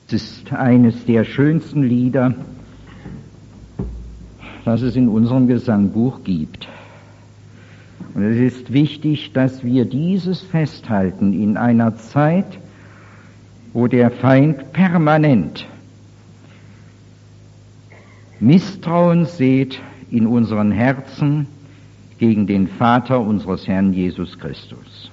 Es ist eines der schönsten Lieder, das es in unserem Gesangbuch gibt. Und es ist wichtig, dass wir dieses festhalten in einer Zeit, wo der Feind permanent Misstrauen sät in unseren Herzen gegen den Vater unseres Herrn Jesus Christus.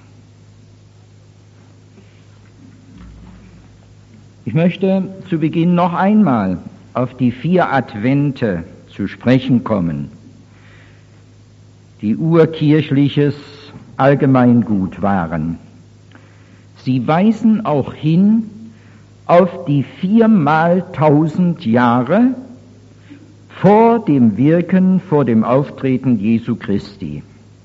Ich möchte zu Beginn noch einmal auf die 4 Advente zu sprechen kommen, die urkirchliches Allgemeingut waren. Sie weisen auch hin auf die 4-mal-1000 Jahre vor dem Wirken, vor dem Auftreten Jesu Christi.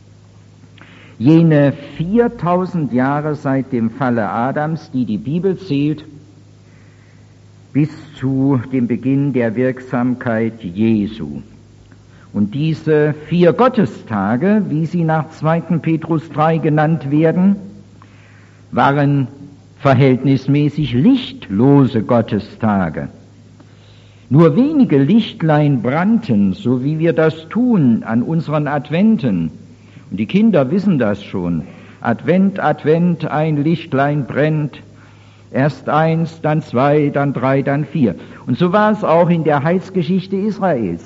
Jene 4000 Jahre seit dem Falle Adams, die die Bibel zählt, bis zu dem Beginn der Wirksamkeit Jesu. Und diese 4 Gottestage, wie sie nach 2. Petrus 3 genannt werden, waren verhältnismäßig lichtlose Gottestage. Nur wenige Lichtlein brannten, so wie wir das tun an unseren Adventen. Und die Kinder wissen das schon. Advent, Advent, ein Lichtlein brennt. Erst 1, dann 2, dann 3, dann 4. Und so war es auch in der Heilsgeschichte Israels.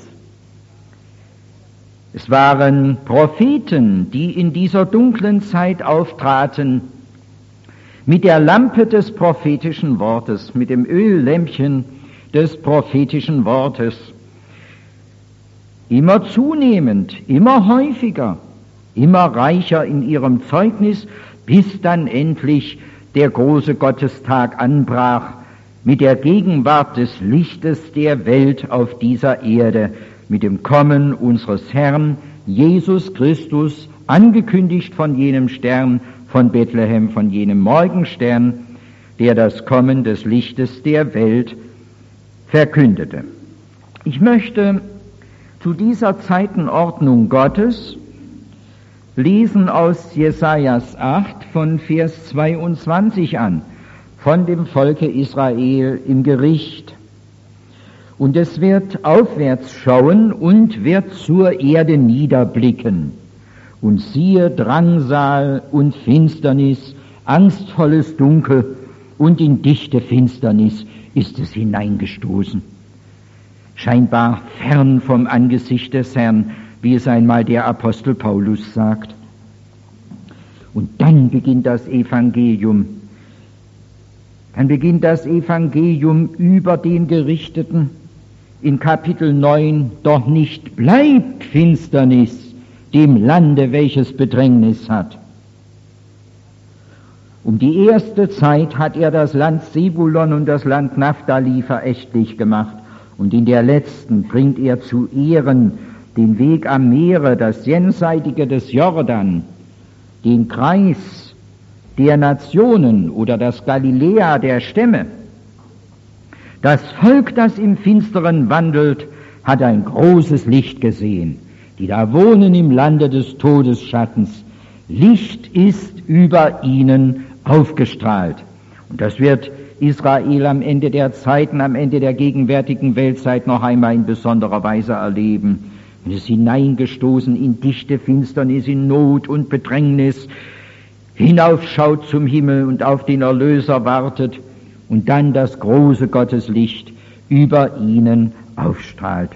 Es waren Propheten, die in dieser dunklen Zeit auftraten, mit der Lampe des prophetischen Wortes, mit dem Öllämpchen des prophetischen Wortes. Immer zunehmend, immer häufiger, immer reicher in ihrem Zeugnis, bis dann endlich der große Gottestag anbrach, mit der Gegenwart des Lichtes der Welt auf dieser Erde, mit dem Kommen unseres Herrn Jesus Christus, angekündigt von jenem Stern von Bethlehem, von jenem Morgenstern, der das Kommen des Lichtes der Welt verkündete. Ich möchte zu dieser Zeitenordnung Gottes lesen aus Jesajas 8 von Vers 22 an, von dem Volke Israel im Gericht. Und es wird aufwärts schauen und wird zur Erde niederblicken. Und siehe Drangsal und Finsternis, angstvolles Dunkel, und in dichte Finsternis ist es hineingestoßen. Scheinbar fern vom Angesicht des Herrn, wie es einmal der Apostel Paulus sagt. Und dann beginnt das Evangelium. Dann beginnt das Evangelium über den Gerichteten in Kapitel 9. Doch nicht bleibt Finsternis dem Lande, welches Bedrängnis hat. Um die erste Zeit hat er das Land Sebulon und das Land Naphtali verächtlich gemacht. Und in der letzten bringt er zu Ehren den Weg am Meere, das Jenseitige des Jordan, den Kreis der Nationen oder das Galiläa der Stämme. Das Volk, das im Finsteren wandelt, hat ein großes Licht gesehen. Die da wohnen im Lande des Todesschattens. Licht ist über ihnen aufgestrahlt. Und das wird Israel am Ende der Zeiten, am Ende der gegenwärtigen Weltzeit noch einmal in besonderer Weise erleben. Und es ist hineingestoßen in dichte Finsternis, in Not und Bedrängnis, hinaufschaut zum Himmel und auf den Erlöser wartet und dann das große Gotteslicht über ihnen aufstrahlt.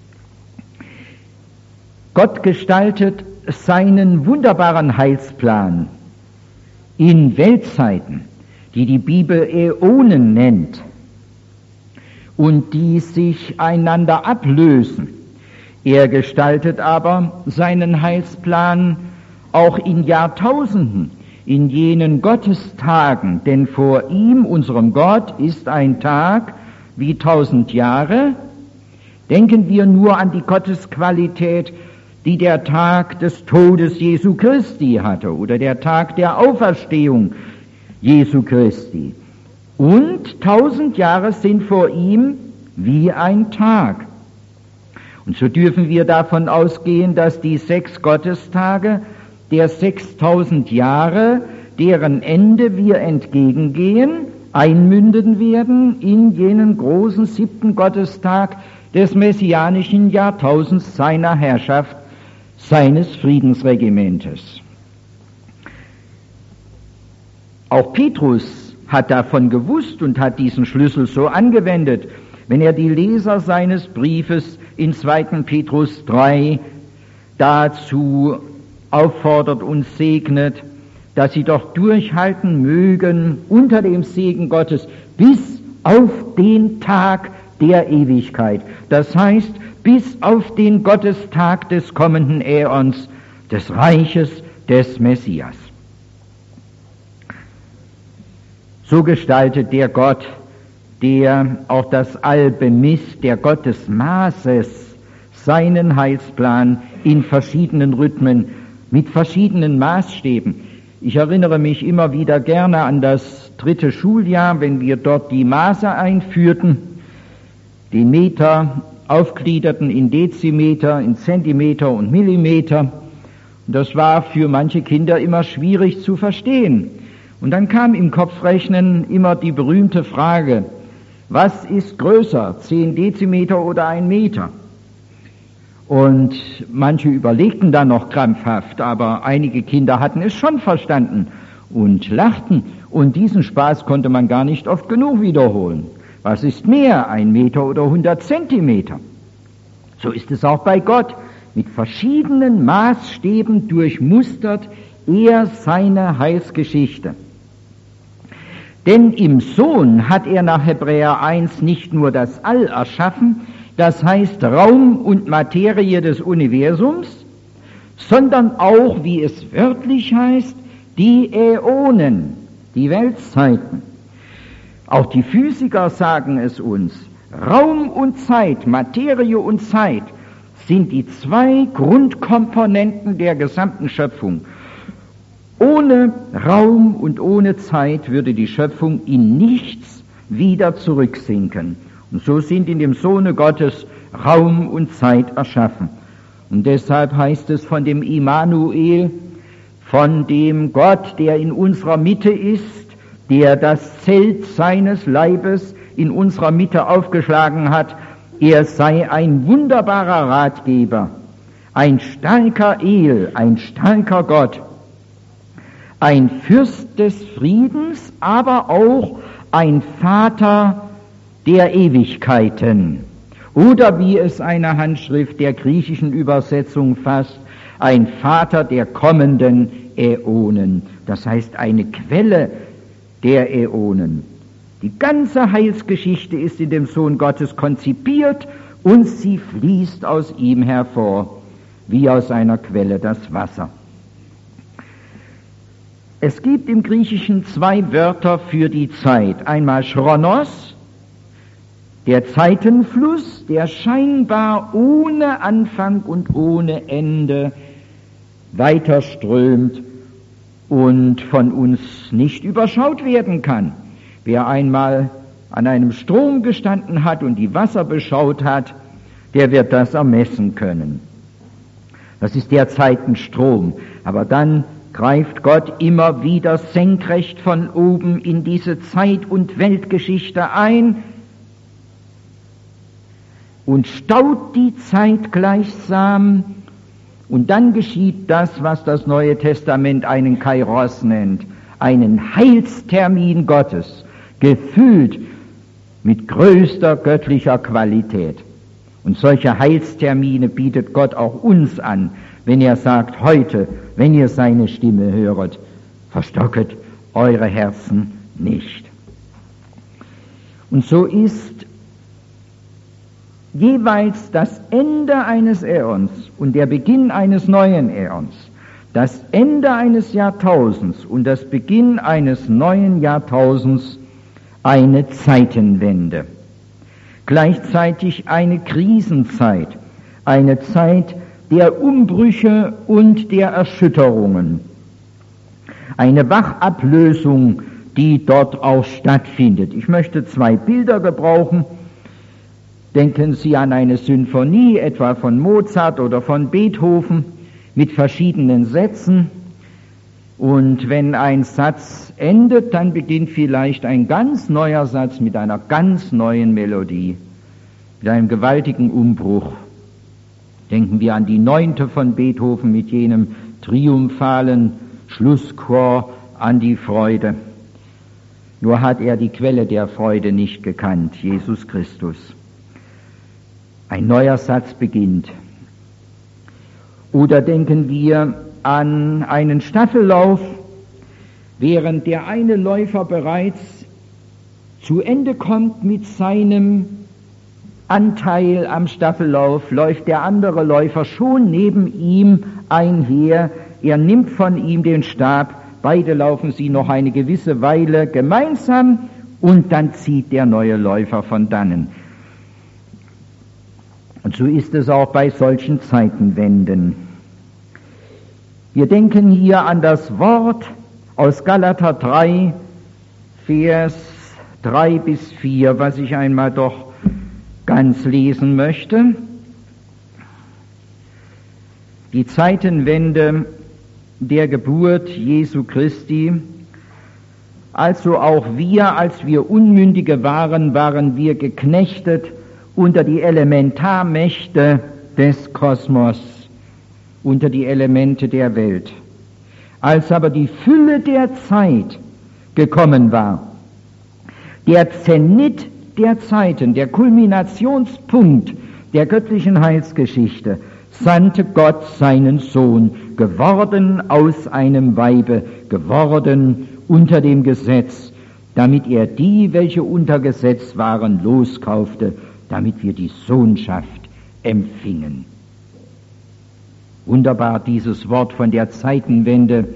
Gott gestaltet seinen wunderbaren Heilsplan in Weltzeiten, die die Bibel Äonen nennt und die sich einander ablösen. Er gestaltet aber seinen Heilsplan auch in Jahrtausenden, in jenen Gottestagen, denn vor ihm, unserem Gott, ist ein Tag wie 1000 Jahre. Denken wir nur an die Gottesqualität, die der Tag des Todes Jesu Christi hatte oder der Tag der Auferstehung Jesu Christi. Und 1000 Jahre sind vor ihm wie ein Tag. Und so dürfen wir davon ausgehen, dass die 6 Gottestage der 6000 Jahre, deren Ende wir entgegengehen, einmünden werden in jenen großen 7. Gottestag des messianischen Jahrtausends seiner Herrschaft, seines Friedensregimentes. Auch Petrus hat davon gewusst und hat diesen Schlüssel so angewendet, wenn er die Leser seines Briefes in 2. Petrus 3 dazu auffordert und segnet, dass sie doch durchhalten mögen unter dem Segen Gottes bis auf den Tag der Ewigkeit. Das heißt, bis auf den Gottestag des kommenden Äons, des Reiches des Messias. So gestaltet der Gott, der auch das All bemisst, der Gott des Maßes, seinen Heilsplan in verschiedenen Rhythmen, mit verschiedenen Maßstäben. Ich erinnere mich immer wieder gerne an das 3. Schuljahr, wenn wir dort die Maße einführten, den Meter aufgliederten in Dezimeter, in Zentimeter und Millimeter. Und das war für manche Kinder immer schwierig zu verstehen. Und dann kam im Kopfrechnen immer die berühmte Frage, was ist größer, 10 Dezimeter oder 1 Meter? Und manche überlegten dann noch krampfhaft, aber einige Kinder hatten es schon verstanden und lachten. Und diesen Spaß konnte man gar nicht oft genug wiederholen. Was ist mehr, 1 Meter oder 100 Zentimeter? So ist es auch bei Gott. Mit verschiedenen Maßstäben durchmustert er seine Heilsgeschichte. Denn im Sohn hat er nach Hebräer 1 nicht nur das All erschaffen, das heißt Raum und Materie des Universums, sondern auch, wie es wörtlich heißt, die Äonen, die Weltzeiten. Auch die Physiker sagen es uns. Raum und Zeit, Materie und Zeit sind die 2 Grundkomponenten der gesamten Schöpfung. Ohne Raum und ohne Zeit würde die Schöpfung in nichts wieder zurücksinken. Und so sind in dem Sohne Gottes Raum und Zeit erschaffen. Und deshalb heißt es von dem Immanuel, von dem Gott, der in unserer Mitte ist, der das Zelt seines Leibes in unserer Mitte aufgeschlagen hat, er sei ein wunderbarer Ratgeber, ein starker El, ein starker Gott, ein Fürst des Friedens, aber auch ein Vater der Ewigkeiten. Oder wie es eine Handschrift der griechischen Übersetzung fasst, ein Vater der kommenden Äonen. Das heißt eine Quelle der Äonen. Die ganze Heilsgeschichte ist in dem Sohn Gottes konzipiert und sie fließt aus ihm hervor, wie aus einer Quelle das Wasser. Es gibt im Griechischen 2 Wörter für die Zeit. Einmal Chronos, der Zeitenfluss, der scheinbar ohne Anfang und ohne Ende weiterströmt und von uns nicht überschaut werden kann. Wer einmal an einem Strom gestanden hat und die Wasser beschaut hat, der wird das ermessen können. Das ist der Zeitenstrom. Aber dann greift Gott immer wieder senkrecht von oben in diese Zeit- und Weltgeschichte ein und staut die Zeit gleichsam, und dann geschieht das, was das Neue Testament einen Kairos nennt, einen Heilstermin Gottes, gefüllt mit größter göttlicher Qualität. Und solche Heilstermine bietet Gott auch uns an, wenn er sagt, heute, wenn ihr seine Stimme höret, verstocket eure Herzen nicht. Und so ist jeweils das Ende eines Äons und der Beginn eines neuen Äons, das Ende eines Jahrtausends und das Beginn eines neuen Jahrtausends eine Zeitenwende, gleichzeitig eine Krisenzeit, eine Zeit der Umbrüche und der Erschütterungen, eine Wachablösung, die dort auch stattfindet. Ich möchte 2 Bilder gebrauchen. Denken Sie an eine Sinfonie, etwa von Mozart oder von Beethoven, mit verschiedenen Sätzen. Und wenn ein Satz endet, dann beginnt vielleicht ein ganz neuer Satz mit einer ganz neuen Melodie, mit einem gewaltigen Umbruch. Denken wir an die 9. von Beethoven mit jenem triumphalen Schlusschor an die Freude. Nur hat er die Quelle der Freude nicht gekannt, Jesus Christus. Ein neuer Satz beginnt. Oder denken wir an einen Staffellauf, während der eine Läufer bereits zu Ende kommt mit seinem Anteil am Staffellauf, läuft der andere Läufer schon neben ihm einher. Er nimmt von ihm den Stab, beide laufen sie noch eine gewisse Weile gemeinsam und dann zieht der neue Läufer von dannen. Und so ist es auch bei solchen Zeitenwenden. Wir denken hier an das Wort aus Galater 3, Vers 3 bis 4, was ich einmal doch ganz lesen möchte. Die Zeitenwende der Geburt Jesu Christi, also auch wir, als wir Unmündige waren, waren wir geknechtet unter die Elementarmächte des Kosmos, unter die Elemente der Welt. Als aber die Fülle der Zeit gekommen war, der Zenit der Zeiten, der Kulminationspunkt der göttlichen Heilsgeschichte, sandte Gott seinen Sohn, geworden aus einem Weibe, geworden unter dem Gesetz, damit er die, welche unter Gesetz waren, loskaufte, damit wir die Sohnschaft empfingen. Wunderbar dieses Wort von der Zeitenwende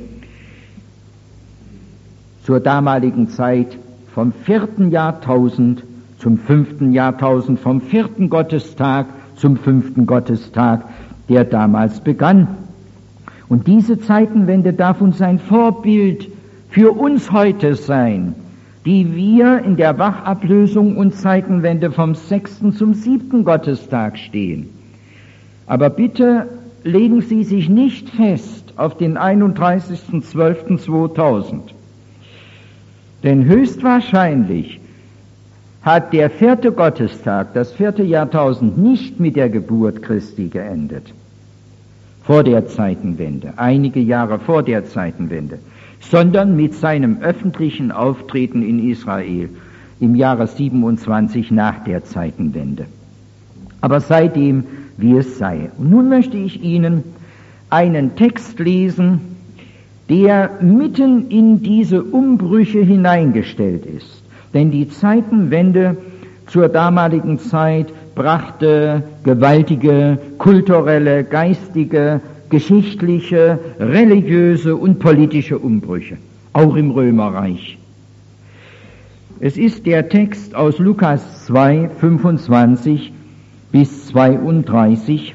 zur damaligen Zeit vom 4. Jahrtausend zum 5. Jahrtausend, vom 4. Gottestag zum 5. Gottestag, der damals begann. Und diese Zeitenwende darf uns ein Vorbild für uns heute sein, die wir in der Wachablösung und Zeitenwende vom 6. zum 7. Gottestag stehen. Aber bitte legen Sie sich nicht fest auf den 31.12.2000. Denn höchstwahrscheinlich hat der 4. Gottestag, das 4. Jahrtausend, nicht mit der Geburt Christi geendet. Vor der Zeitenwende, einige Jahre vor der Zeitenwende, sondern mit seinem öffentlichen Auftreten in Israel im Jahre 27 nach der Zeitenwende. Aber seitdem, wie es sei. Und nun möchte ich Ihnen einen Text lesen, der mitten in diese Umbrüche hineingestellt ist. Denn die Zeitenwende zur damaligen Zeit brachte gewaltige kulturelle, geistige, geschichtliche, religiöse und politische Umbrüche, auch im Römerreich. Es ist der Text aus Lukas 2, 25 bis 32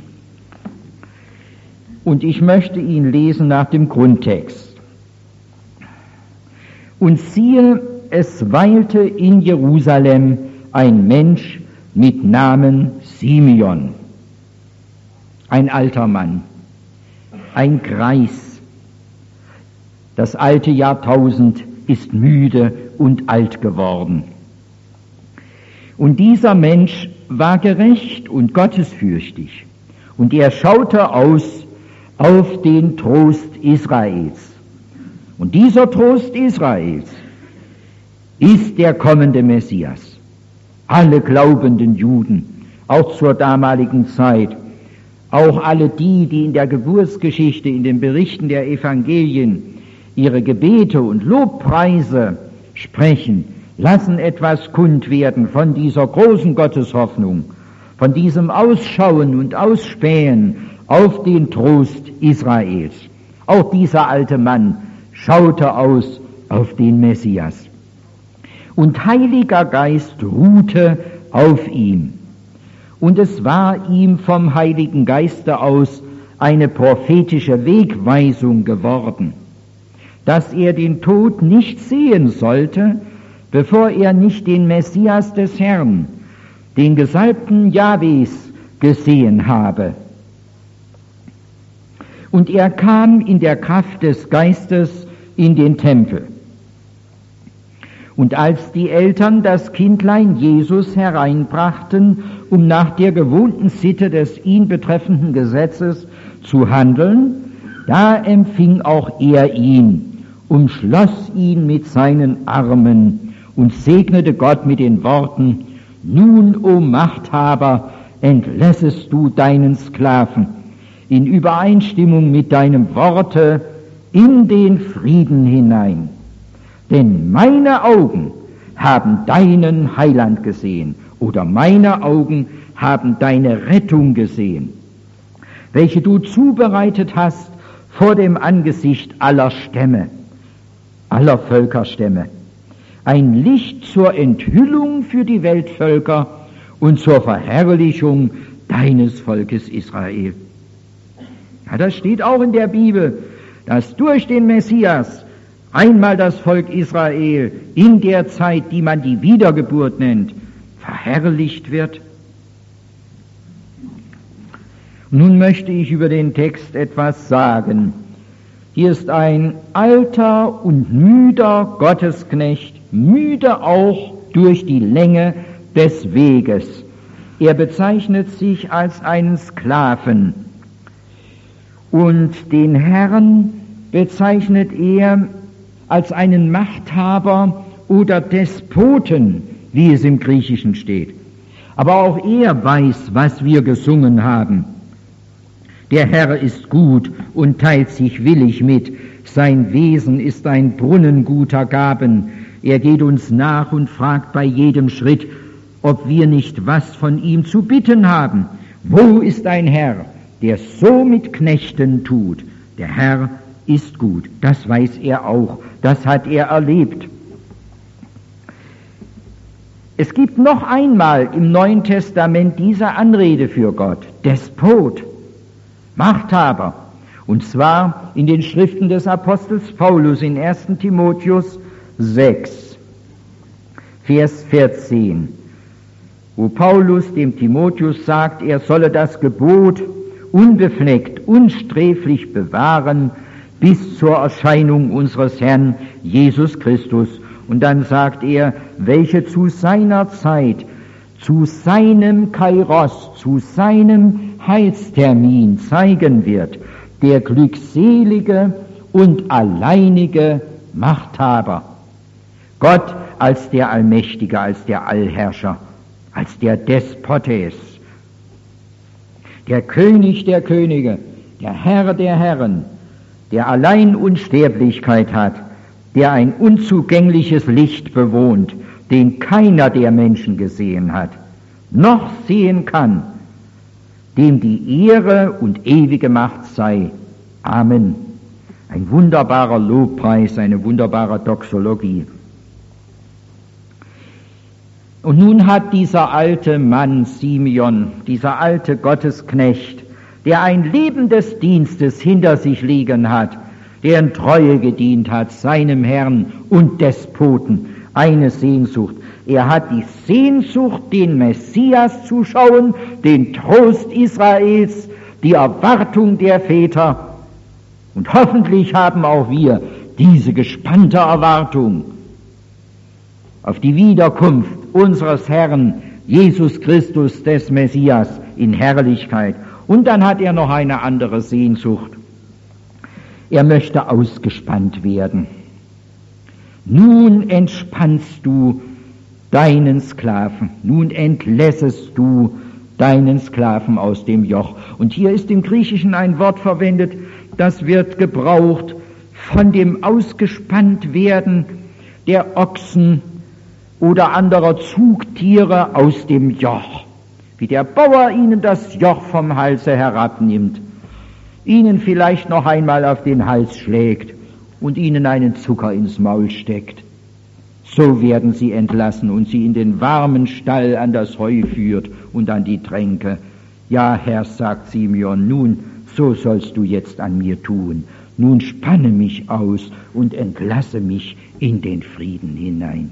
und ich möchte ihn lesen nach dem Grundtext. Und siehe, es weilte in Jerusalem ein Mensch mit Namen Simeon, ein alter Mann, ein Greis. Das alte Jahrtausend ist müde und alt geworden. Und dieser Mensch war gerecht und gottesfürchtig, und er schaute aus auf den Trost Israels. Und dieser Trost Israels ist der kommende Messias. Alle glaubenden Juden, auch zur damaligen Zeit, auch alle die, die in der Geburtsgeschichte, in den Berichten der Evangelien ihre Gebete und Lobpreise sprechen, lassen etwas kund werden von dieser großen Gotteshoffnung, von diesem Ausschauen und Ausspähen auf den Trost Israels. Auch dieser alte Mann schaute aus auf den Messias. Und Heiliger Geist ruhte auf ihm. Und es war ihm vom Heiligen Geiste aus eine prophetische Wegweisung geworden, dass er den Tod nicht sehen sollte, bevor er nicht den Messias des Herrn, den Gesalbten Jahwes, gesehen habe. Und er kam in der Kraft des Geistes in den Tempel. Und als die Eltern das Kindlein Jesus hereinbrachten, um nach der gewohnten Sitte des ihn betreffenden Gesetzes zu handeln, da empfing auch er ihn, umschloss ihn mit seinen Armen und segnete Gott mit den Worten: Nun, o Machthaber, entlässest du deinen Sklaven in Übereinstimmung mit deinem Worte in den Frieden hinein. Denn meine Augen haben deinen Heiland gesehen, oder meine Augen haben deine Rettung gesehen, welche du zubereitet hast vor dem Angesicht aller Stämme, aller Völkerstämme, ein Licht zur Enthüllung für die Weltvölker und zur Verherrlichung deines Volkes Israel. Ja, das steht auch in der Bibel, dass durch den Messias einmal das Volk Israel in der Zeit, die man die Wiedergeburt nennt, verherrlicht wird. Nun möchte ich über den Text etwas sagen. Hier ist ein alter und müder Gottesknecht, müde auch durch die Länge des Weges. Er bezeichnet sich als einen Sklaven. Und den Herrn bezeichnet er als einen Machthaber oder Despoten, wie es im Griechischen steht. Aber auch er weiß, was wir gesungen haben. Der Herr ist gut und teilt sich willig mit. Sein Wesen ist ein Brunnen guter Gaben. Er geht uns nach und fragt bei jedem Schritt, ob wir nicht was von ihm zu bitten haben. Wo ist ein Herr, der so mit Knechten tut? Der Herr ist gut. Das weiß er auch. Das hat er erlebt. Es gibt noch einmal im Neuen Testament diese Anrede für Gott. Despot, Machthaber. Und zwar in den Schriften des Apostels Paulus in 1. Timotheus 6, Vers 14, wo Paulus dem Timotheus sagt, er solle das Gebot unbefleckt, unsträflich bewahren bis zur Erscheinung unseres Herrn Jesus Christus. Und dann sagt er, welche zu seiner Zeit, zu seinem Kairos, zu seinem Heilstermin zeigen wird, der glückselige und alleinige Machthaber. Gott als der Allmächtige, als der Allherrscher, als der Despotes, der König der Könige, der Herr der Herren, der allein Unsterblichkeit hat, der ein unzugängliches Licht bewohnt, den keiner der Menschen gesehen hat, noch sehen kann, dem die Ehre und ewige Macht sei. Amen. Ein wunderbarer Lobpreis, eine wunderbare Doxologie. Und nun hat dieser alte Mann Simeon, dieser alte Gottesknecht, der ein Leben des Dienstes hinter sich liegen hat, der in Treue gedient hat, seinem Herrn und Despoten, eine Sehnsucht. Er hat die Sehnsucht, den Messias zu schauen, den Trost Israels, die Erwartung der Väter. Und hoffentlich haben auch wir diese gespannte Erwartung auf die Wiederkunft unseres Herrn Jesus Christus des Messias in Herrlichkeit. Und dann hat er noch eine andere Sehnsucht. Er möchte ausgespannt werden. Nun entspannst du deinen Sklaven, nun entlässest du deinen Sklaven aus dem Joch. Und hier ist im Griechischen ein Wort verwendet, das wird gebraucht von dem Ausgespanntwerden der Ochsen oder anderer Zugtiere aus dem Joch, wie der Bauer ihnen das Joch vom Halse herabnimmt, ihnen vielleicht noch einmal auf den Hals schlägt und ihnen einen Zucker ins Maul steckt. So werden sie entlassen und sie in den warmen Stall an das Heu führt und an die Tränke. Ja, Herr, sagt Simeon, nun, so sollst du jetzt an mir tun. Nun spanne mich aus und entlasse mich in den Frieden hinein.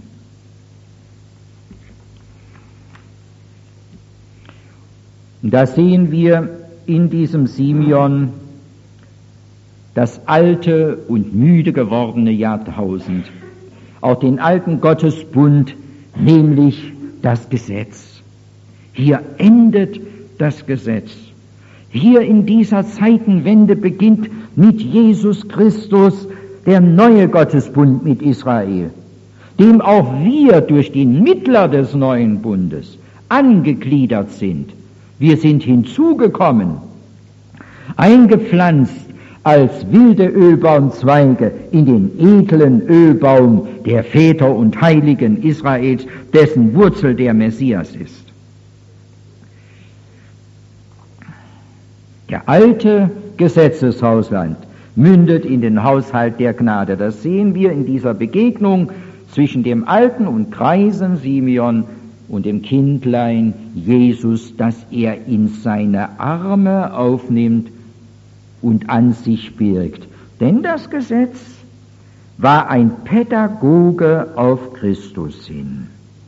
Und da sehen wir in diesem Simeon das alte und müde gewordene Jahrtausend, auch den alten Gottesbund, nämlich das Gesetz. Hier endet das Gesetz. Hier in dieser Zeitenwende beginnt mit Jesus Christus der neue Gottesbund mit Israel, dem auch wir durch den Mittler des neuen Bundes angegliedert sind. Wir sind hinzugekommen, eingepflanzt als wilde Ölbaumzweige in den edlen Ölbaum der Väter und Heiligen Israels, dessen Wurzel der Messias ist. Der alte Gesetzeshaushalt mündet in den Haushalt der Gnade. Das sehen wir in dieser Begegnung zwischen dem alten und greisen Simeon und dem Kindlein Jesus, das er in seine Arme aufnimmt und an sich birgt. Denn das Gesetz war ein Pädagoge auf Christus hin.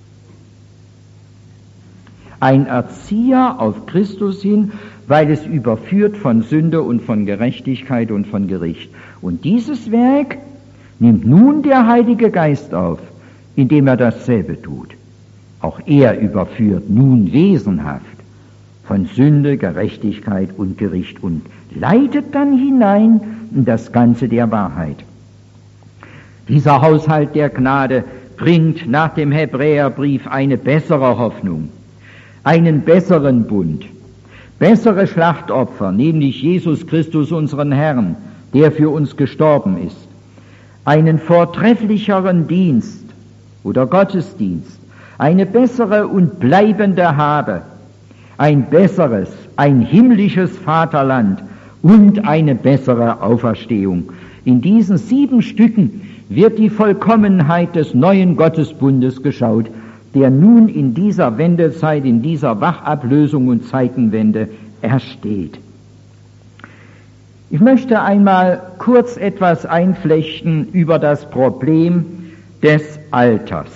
Ein Erzieher auf Christus hin, weil es überführt von Sünde und von Gerechtigkeit und von Gericht. Und dieses Werk nimmt nun der Heilige Geist auf, indem er dasselbe tut. Auch er überführt nun wesenhaft von Sünde, Gerechtigkeit und Gericht und leitet dann hinein in das Ganze der Wahrheit. Dieser Haushalt der Gnade bringt nach dem Hebräerbrief eine bessere Hoffnung, einen besseren Bund, bessere Schlachtopfer, nämlich Jesus Christus, unseren Herrn, der für uns gestorben ist, einen vortrefflicheren Dienst oder Gottesdienst, eine bessere und bleibende Habe, ein besseres, ein himmlisches Vaterland und eine bessere Auferstehung. In diesen 7 Stücken wird die Vollkommenheit des neuen Gottesbundes geschaut, der nun in dieser Wendezeit, in dieser Wachablösung und Zeitenwende ersteht. Ich möchte einmal kurz etwas einflechten über das Problem des Alters.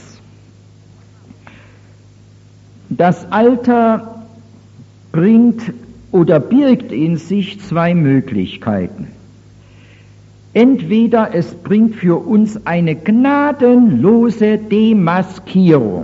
Das Alter bringt oder birgt in sich 2 Möglichkeiten. Entweder es bringt für uns eine gnadenlose Demaskierung,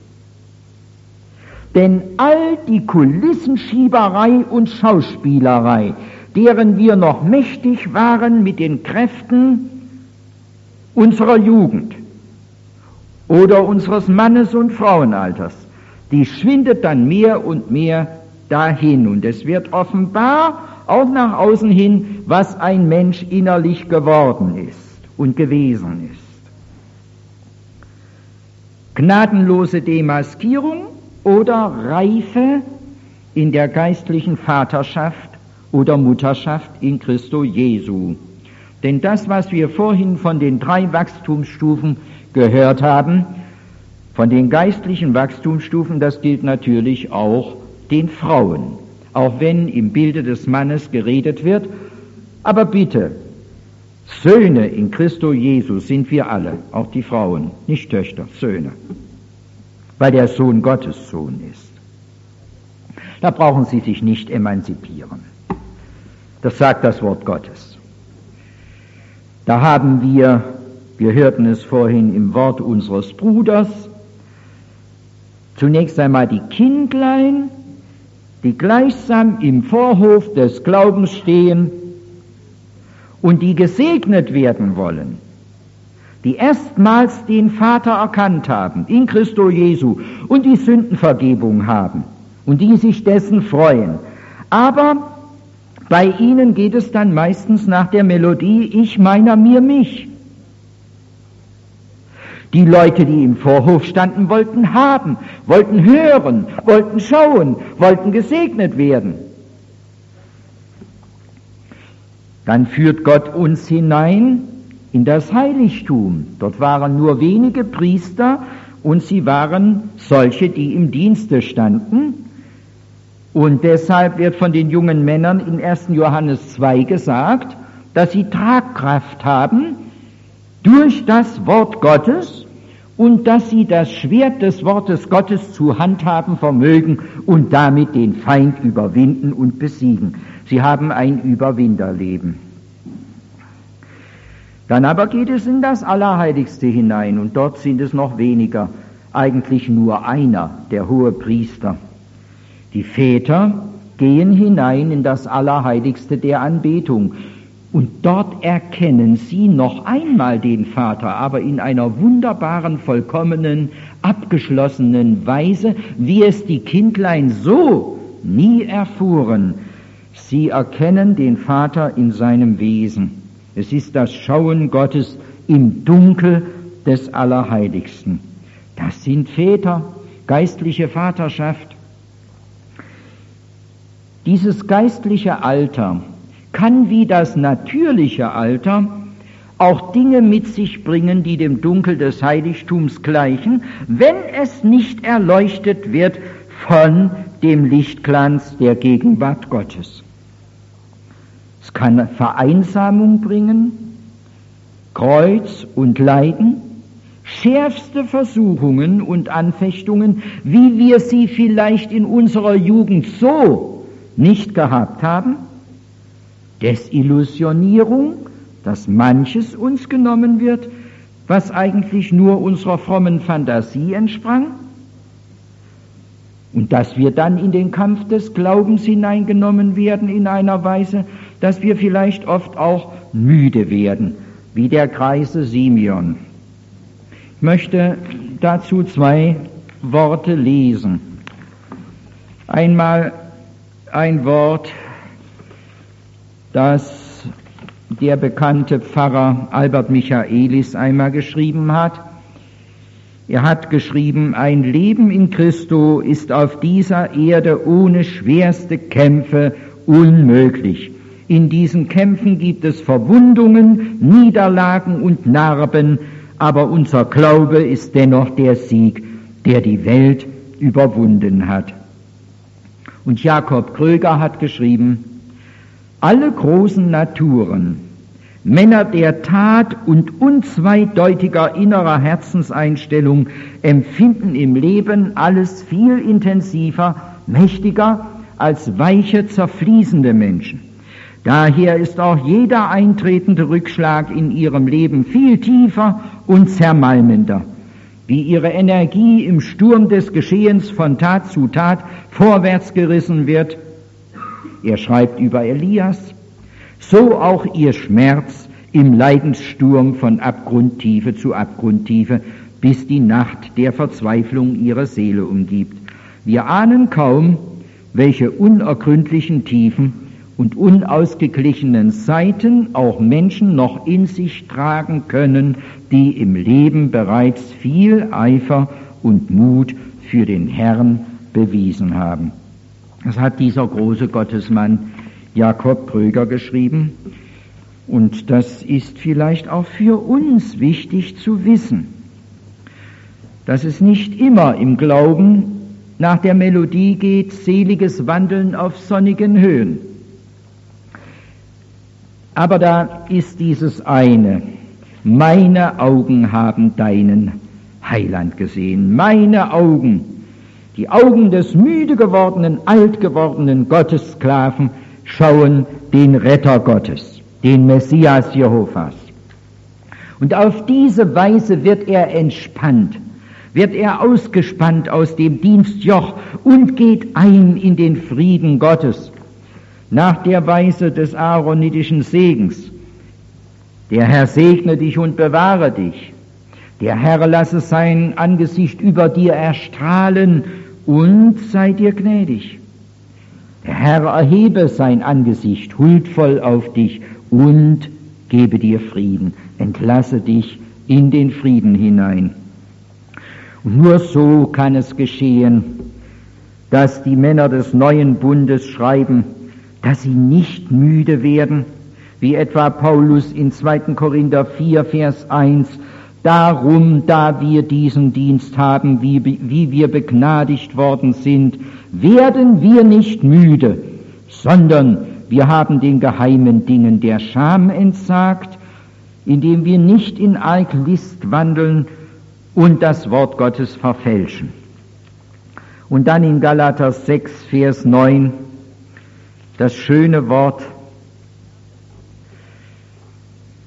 denn all die Kulissenschieberei und Schauspielerei, deren wir noch mächtig waren mit den Kräften unserer Jugend oder unseres Mannes- und Frauenalters, die schwindet dann mehr und mehr dahin. Und es wird offenbar auch nach außen hin, was ein Mensch innerlich geworden ist und gewesen ist. Gnadenlose Demaskierung oder Reife in der geistlichen Vaterschaft oder Mutterschaft in Christo Jesu. Denn das, was wir vorhin von den 3 Wachstumsstufen gehört haben, von den geistlichen Wachstumsstufen, das gilt natürlich auch den Frauen, auch wenn im Bilde des Mannes geredet wird. Aber bitte, Söhne in Christo Jesu sind wir alle, auch die Frauen, nicht Töchter, Söhne, weil der Sohn Gottes Sohn ist. Da brauchen Sie sich nicht emanzipieren. Das sagt das Wort Gottes. Da haben wir hörten es vorhin im Wort unseres Bruders, zunächst einmal die Kindlein, die gleichsam im Vorhof des Glaubens stehen und die gesegnet werden wollen, die erstmals den Vater erkannt haben in Christo Jesu und die Sündenvergebung haben und die sich dessen freuen. Aber bei ihnen geht es dann meistens nach der Melodie Ich, meiner, mir, mich. Die Leute, die im Vorhof standen, wollten haben, wollten hören, wollten schauen, wollten gesegnet werden. Dann führt Gott uns hinein in das Heiligtum. Dort waren nur wenige Priester und sie waren solche, die im Dienste standen. Und deshalb wird von den jungen Männern in 1. Johannes 2 gesagt, dass sie Tragkraft haben durch das Wort Gottes und dass sie das Schwert des Wortes Gottes zu handhaben vermögen und damit den Feind überwinden und besiegen. Sie haben ein Überwinderleben. Dann aber geht es in das Allerheiligste hinein und dort sind es noch weniger, eigentlich nur einer, der Hohepriester. Die Väter gehen hinein in das Allerheiligste der Anbetung und dort erkennen sie noch einmal den Vater, aber in einer wunderbaren, vollkommenen, abgeschlossenen Weise, wie es die Kindlein so nie erfuhren. Sie erkennen den Vater in seinem Wesen. Es ist das Schauen Gottes im Dunkel des Allerheiligsten. Das sind Väter, geistliche Vaterschaft. Dieses geistliche Alter kann wie das natürliche Alter auch Dinge mit sich bringen, die dem Dunkel des Heiligtums gleichen, wenn es nicht erleuchtet wird von dem Lichtglanz der Gegenwart Gottes. Es kann Vereinsamung bringen, Kreuz und Leiden, schärfste Versuchungen und Anfechtungen, wie wir sie vielleicht in unserer Jugend so nicht gehabt haben, Desillusionierung, dass manches uns genommen wird, was eigentlich nur unserer frommen Fantasie entsprang, und dass wir dann in den Kampf des Glaubens hineingenommen werden in einer Weise, dass wir vielleicht oft auch müde werden, wie der Greise Simeon. Ich möchte dazu 2 Worte lesen. Einmal ein Wort, das der bekannte Pfarrer Albert Michaelis einmal geschrieben hat. Er hat geschrieben, ein Leben in Christo ist auf dieser Erde ohne schwerste Kämpfe unmöglich. In diesen Kämpfen gibt es Verwundungen, Niederlagen und Narben, aber unser Glaube ist dennoch der Sieg, der die Welt überwunden hat. Und Jakob Kröger hat geschrieben, alle großen Naturen, Männer der Tat und unzweideutiger innerer Herzenseinstellung empfinden im Leben alles viel intensiver, mächtiger als weiche, zerfließende Menschen. Daher ist auch jeder eintretende Rückschlag in ihrem Leben viel tiefer und zermalmender. Wie ihre Energie im Sturm des Geschehens von Tat zu Tat vorwärts gerissen wird, er schreibt über Elias, so auch ihr Schmerz im Leidenssturm von Abgrundtiefe zu Abgrundtiefe, bis die Nacht der Verzweiflung ihre Seele umgibt. Wir ahnen kaum, welche unergründlichen Tiefen und unausgeglichenen Seiten auch Menschen noch in sich tragen können, die im Leben bereits viel Eifer und Mut für den Herrn bewiesen haben. Das hat dieser große Gottesmann Jakob Kröger geschrieben, und das ist vielleicht auch für uns wichtig zu wissen, dass es nicht immer im Glauben nach der Melodie geht, seliges Wandeln auf sonnigen Höhen. Aber da ist dieses eine, meine Augen haben deinen Heiland gesehen, meine Augen, die Augen des müde gewordenen, alt gewordenen Gottessklaven schauen den Retter Gottes, den Messias Jehovas. Und auf diese Weise wird er entspannt, wird er ausgespannt aus dem Dienstjoch und geht ein in den Frieden Gottes, nach der Weise des aaronitischen Segens. Der Herr segne dich und bewahre dich. Der Herr lasse sein Angesicht über dir erstrahlen und sei dir gnädig. Der Herr erhebe sein Angesicht huldvoll auf dich und gebe dir Frieden, entlasse dich in den Frieden hinein. Und nur so kann es geschehen, dass die Männer des neuen Bundes schreiben, dass sie nicht müde werden, wie etwa Paulus in 2. Korinther 4, Vers 1, darum, da wir diesen Dienst haben, wie wir begnadigt worden sind, werden wir nicht müde, sondern wir haben den geheimen Dingen der Scham entsagt, indem wir nicht in Arglist wandeln und das Wort Gottes verfälschen. Und dann in Galater 6, Vers 9, das schöne Wort,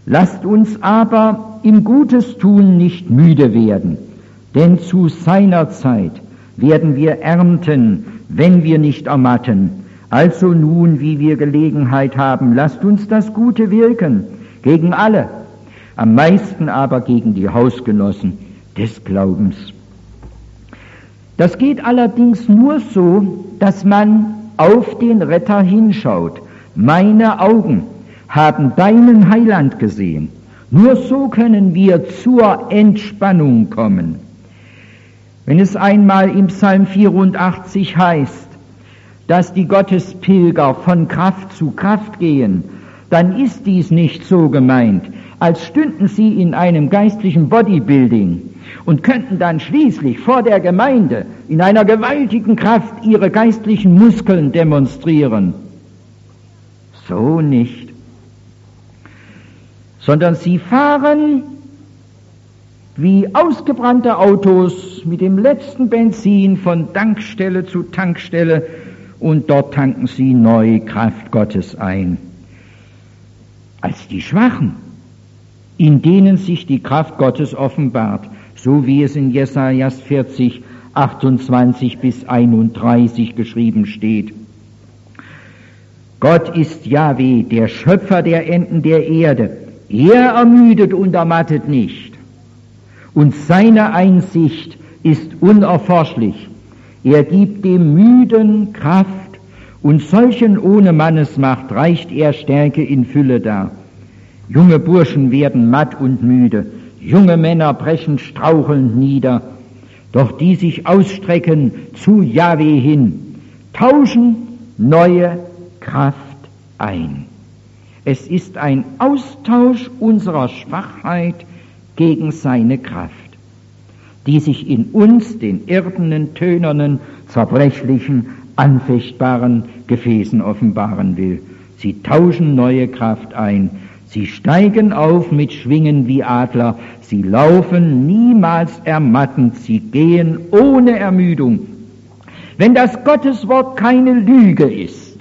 Lasst uns aber im Gutes tun nicht müde werden, denn zu seiner Zeit werden wir ernten, wenn wir nicht ermatten. Also nun, wie wir Gelegenheit haben, lasst uns das Gute wirken, gegen alle, am meisten aber gegen die Hausgenossen des Glaubens. Das geht allerdings nur so, dass man auf den Retter hinschaut. Meine Augen haben deinen Heiland gesehen. Nur so können wir zur Entspannung kommen. Wenn es einmal im Psalm 84 heißt, dass die Gottespilger von Kraft zu Kraft gehen, dann ist dies nicht so gemeint, als stünden sie in einem geistlichen Bodybuilding und könnten dann schließlich vor der Gemeinde in einer gewaltigen Kraft ihre geistlichen Muskeln demonstrieren. So nicht. Sondern sie fahren wie ausgebrannte Autos mit dem letzten Benzin von Tankstelle zu Tankstelle und dort tanken sie neu Kraft Gottes ein. Als die Schwachen, in denen sich die Kraft Gottes offenbart, so wie es in Jesaja 40, 28 bis 31 geschrieben steht. Gott ist Jahwe, der Schöpfer der Enden der Erde. Er ermüdet und ermattet nicht. Und seine Einsicht ist unerforschlich. Er gibt dem Müden Kraft, und solchen ohne Mannesmacht reicht er Stärke in Fülle dar. Junge Burschen werden matt und müde, junge Männer brechen strauchelnd nieder, doch die sich ausstrecken zu Jahwe hin, tauschen neue Kraft ein. Es ist ein Austausch unserer Schwachheit gegen seine Kraft, die sich in uns, den irdenen, tönernen, zerbrechlichen, anfechtbaren Gefäßen offenbaren will. Sie tauschen neue Kraft ein. Sie steigen auf mit Schwingen wie Adler. Sie laufen niemals ermattend. Sie gehen ohne Ermüdung. Wenn das Gotteswort keine Lüge ist,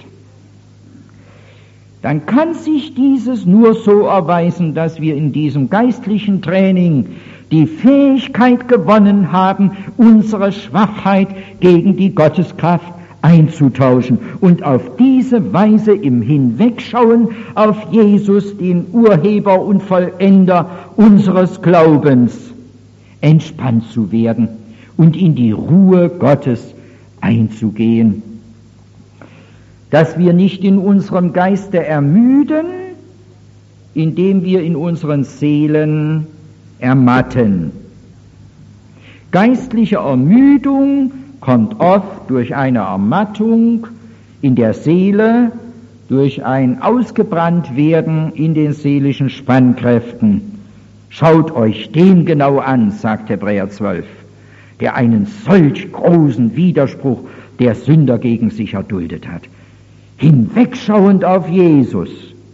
dann kann sich dieses nur so erweisen, dass wir in diesem geistlichen Training die Fähigkeit gewonnen haben, unsere Schwachheit gegen die Gotteskraft einzutauschen und auf diese Weise im Hinwegschauen auf Jesus, den Urheber und Vollender unseres Glaubens, entspannt zu werden und in die Ruhe Gottes einzugehen. Dass wir nicht in unserem Geiste ermüden, indem wir in unseren Seelen ermatten. Geistliche Ermüdung kommt oft durch eine Ermattung in der Seele, durch ein Ausgebranntwerden in den seelischen Spannkräften. Schaut euch den genau an, sagt Hebräer 12, der einen solch großen Widerspruch der Sünder gegen sich erduldet hat. Hinwegschauend auf Jesus,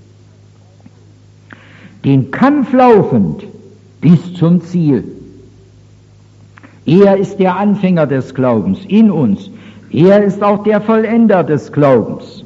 den Kampf laufend bis zum Ziel. Er ist der Anfänger des Glaubens in uns. Er ist auch der Vollender des Glaubens.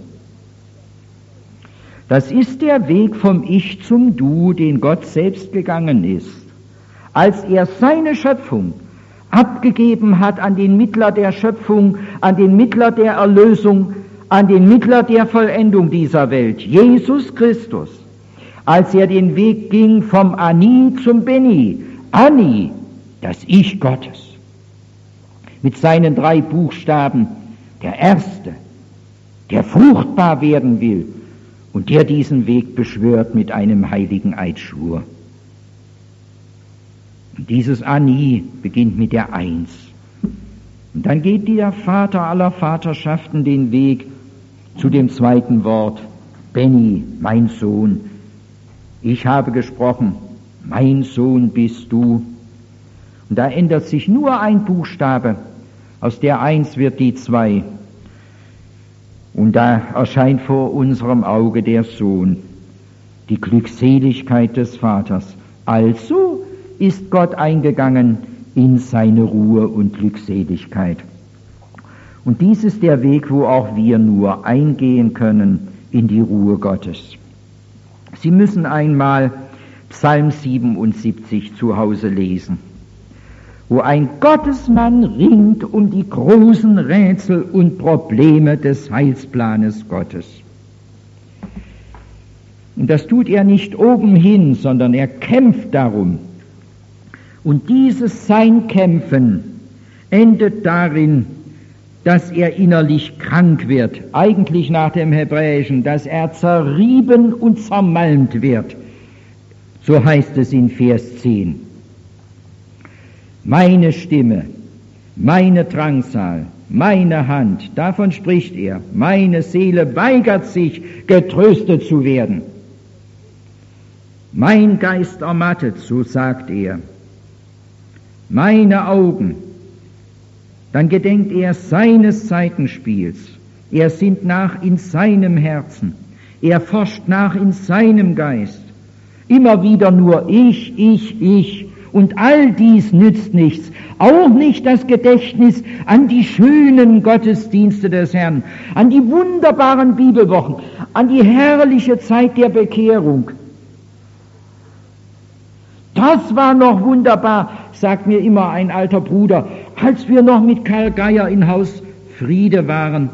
Das ist der Weg vom Ich zum Du, den Gott selbst gegangen ist, als er seine Schöpfung abgegeben hat an den Mittler der Schöpfung, an den Mittler der Erlösung, an den Mittler der Vollendung dieser Welt, Jesus Christus, als er den Weg ging vom Ani zum Beni, Ani, das Ich Gottes, mit seinen 3 Buchstaben, der Erste, der fruchtbar werden will und der diesen Weg beschwört mit einem heiligen Eidschwur. Und dieses Ani beginnt mit der Eins. Und dann geht der Vater aller Vaterschaften den Weg zu dem zweiten Wort, Beni, mein Sohn. Ich habe gesprochen, mein Sohn bist du. Und da ändert sich nur ein Buchstabe, aus der 1 wird die 2. Und da erscheint vor unserem Auge der Sohn, die Glückseligkeit des Vaters. Also ist Gott eingegangen in seine Ruhe und Glückseligkeit. Und dies ist der Weg, wo auch wir nur eingehen können in die Ruhe Gottes. Sie müssen einmal Psalm 77 zu Hause lesen, wo ein Gottesmann ringt um die großen Rätsel und Probleme des Heilsplanes Gottes. Und das tut er nicht obenhin, sondern er kämpft darum. Und dieses sein Kämpfen endet darin, dass er innerlich krank wird, eigentlich nach dem Hebräischen, dass er zerrieben und zermalmt wird. So heißt es in Vers 10. Meine Stimme, meine Drangsal, meine Hand, davon spricht er, meine Seele weigert sich, getröstet zu werden. Mein Geist ermattet, so sagt er. Meine Augen, dann gedenkt er seines Saitenspiels. Er sinnt nach in seinem Herzen. Er forscht nach in seinem Geist. Immer wieder nur ich. Und all dies nützt nichts. Auch nicht das Gedächtnis an die schönen Gottesdienste des Herrn, an die wunderbaren Bibelwochen, an die herrliche Zeit der Bekehrung. Das war noch wunderbar, sagt mir immer ein alter Bruder, als wir noch mit Karl Geier in Haus Friede waren.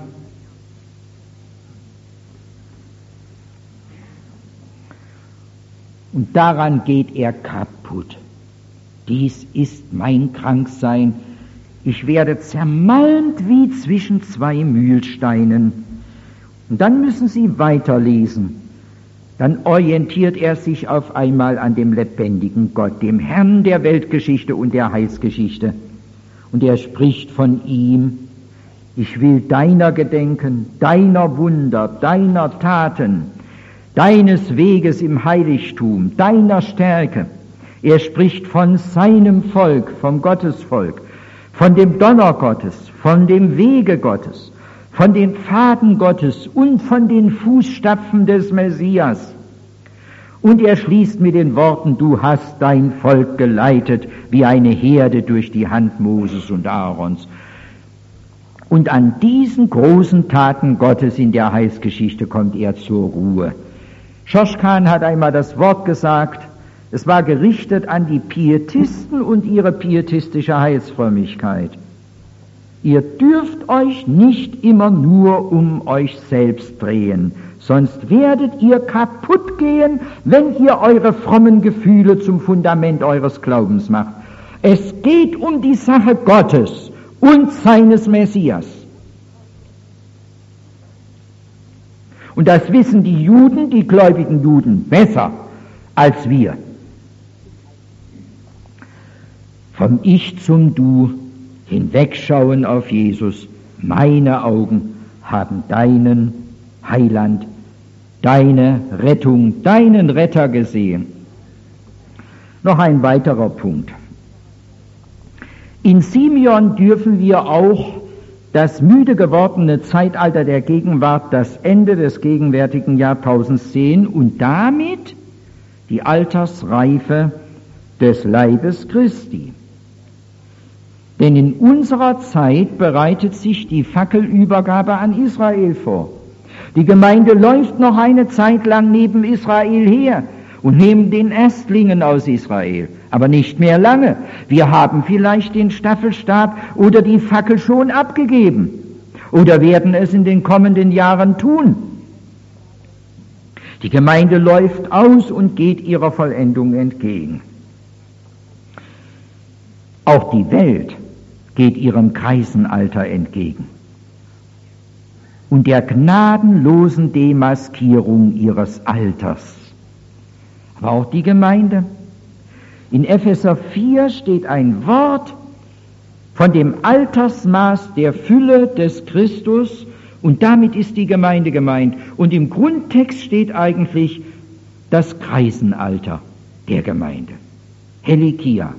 Und daran geht er kaputt. Dies ist mein Kranksein. Ich werde zermalmt wie zwischen zwei Mühlsteinen. Und dann müssen Sie weiterlesen. Dann orientiert er sich auf einmal an dem lebendigen Gott, dem Herrn der Weltgeschichte und der Heilsgeschichte. Und er spricht von ihm: Ich will deiner gedenken, deiner Wunder, deiner Taten, deines Weges im Heiligtum, deiner Stärke. Er spricht von seinem Volk, vom Gottesvolk, von dem Donner Gottes, von dem Wege Gottes, von den Pfaden Gottes und von den Fußstapfen des Messias. Und er schließt mit den Worten: Du hast dein Volk geleitet wie eine Herde durch die Hand Moses und Aarons. Und an diesen großen Taten Gottes in der Heilsgeschichte kommt er zur Ruhe. Josh Kahn hat einmal das Wort gesagt, es war gerichtet an die Pietisten und ihre pietistische Heilsfrömmigkeit. Ihr dürft euch nicht immer nur um euch selbst drehen, sonst werdet ihr kaputt gehen, wenn ihr eure frommen Gefühle zum Fundament eures Glaubens macht. Es geht um die Sache Gottes und seines Messias. Und das wissen die Juden, die gläubigen Juden, besser als wir. Vom Ich zum Du hinwegschauen auf Jesus. Meine Augen haben deinen Heiland, deine Rettung, deinen Retter gesehen. Noch ein weiterer Punkt. In Simeon dürfen wir auch das müde gewordene Zeitalter der Gegenwart, das Ende des gegenwärtigen Jahrtausends sehen und damit die Altersreife des Leibes Christi. Denn in unserer Zeit bereitet sich die Fackelübergabe an Israel vor. Die Gemeinde läuft noch eine Zeit lang neben Israel her und neben den Erstlingen aus Israel, aber nicht mehr lange. Wir haben vielleicht den Staffelstab oder die Fackel schon abgegeben oder werden es in den kommenden Jahren tun. Die Gemeinde läuft aus und geht ihrer Vollendung entgegen. Auch die Welt geht ihrem Kreisenalter entgegen und der gnadenlosen Demaskierung ihres Alters. Aber auch die Gemeinde. In Epheser 4 steht ein Wort von dem Altersmaß der Fülle des Christus und damit ist die Gemeinde gemeint. Und im Grundtext steht eigentlich das Kreisenalter der Gemeinde. Helikia.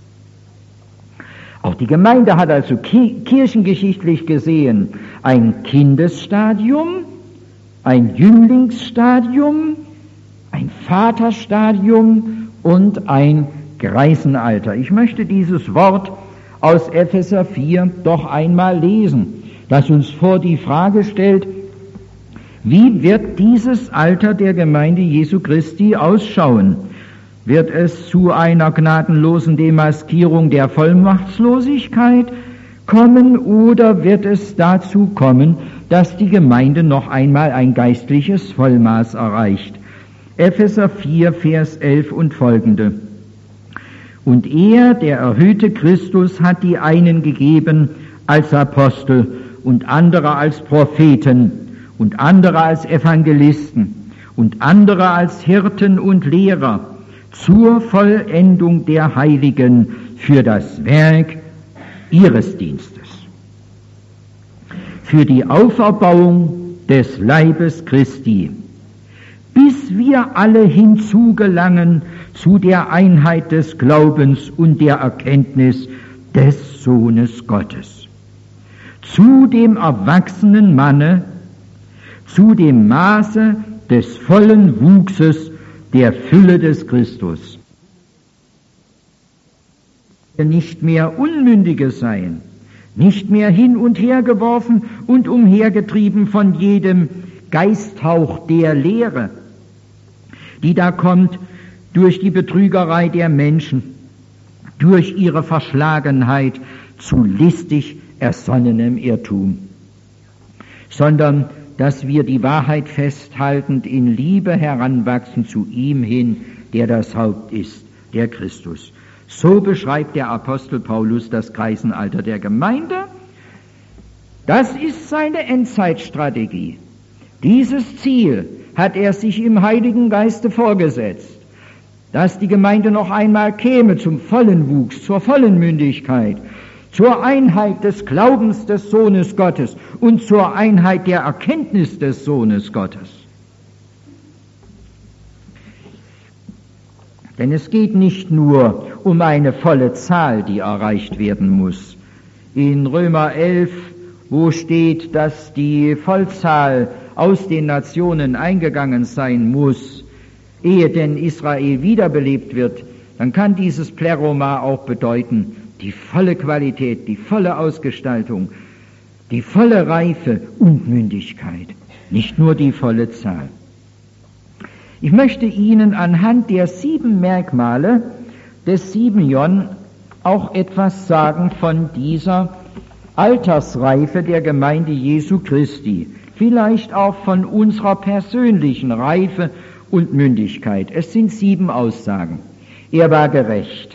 Auch die Gemeinde hat also kirchengeschichtlich gesehen ein Kindesstadium, ein Jünglingsstadium, ein Vaterstadium und ein Greisenalter. Ich möchte dieses Wort aus Epheser 4 doch einmal lesen, das uns vor die Frage stellt, wie wird dieses Alter der Gemeinde Jesu Christi ausschauen? Wird es zu einer gnadenlosen Demaskierung der Vollmachtslosigkeit kommen oder wird es dazu kommen, dass die Gemeinde noch einmal ein geistliches Vollmaß erreicht? Epheser 4, Vers 11 und folgende. Und er, der erhöhte Christus, hat die einen gegeben als Apostel und andere als Propheten und andere als Evangelisten und andere als Hirten und Lehrer zur Vollendung der Heiligen für das Werk ihres Dienstes, für die Auferbauung des Leibes Christi, bis wir alle hinzugelangen zu der Einheit des Glaubens und der Erkenntnis des Sohnes Gottes, zu dem erwachsenen Manne, zu dem Maße des vollen Wuchses der Fülle des Christus. Nicht mehr Unmündige seien, nicht mehr hin und her geworfen und umhergetrieben von jedem Geisthauch der Lehre, die da kommt durch die Betrügerei der Menschen, durch ihre Verschlagenheit zu listig ersonnenem Irrtum, sondern dass wir die Wahrheit festhaltend in Liebe heranwachsen zu ihm hin, der das Haupt ist, der Christus. So beschreibt der Apostel Paulus das Kreisenalter der Gemeinde. Das ist seine Endzeitstrategie. Dieses Ziel hat er sich im Heiligen Geiste vorgesetzt, dass die Gemeinde noch einmal käme zum vollen Wuchs, zur vollen Mündigkeit, zur Einheit des Glaubens des Sohnes Gottes und zur Einheit der Erkenntnis des Sohnes Gottes. Denn es geht nicht nur um eine volle Zahl, die erreicht werden muss. In Römer 11, wo steht, dass die Vollzahl aus den Nationen eingegangen sein muss, ehe denn Israel wiederbelebt wird, dann kann dieses Pleroma auch bedeuten, die volle Qualität, die volle Ausgestaltung, die volle Reife und Mündigkeit, nicht nur die volle Zahl. Ich möchte Ihnen anhand der 7 Merkmale des Simeon auch etwas sagen von dieser Altersreife der Gemeinde Jesu Christi, vielleicht auch von unserer persönlichen Reife und Mündigkeit. Es sind 7 Aussagen. Er war gerecht.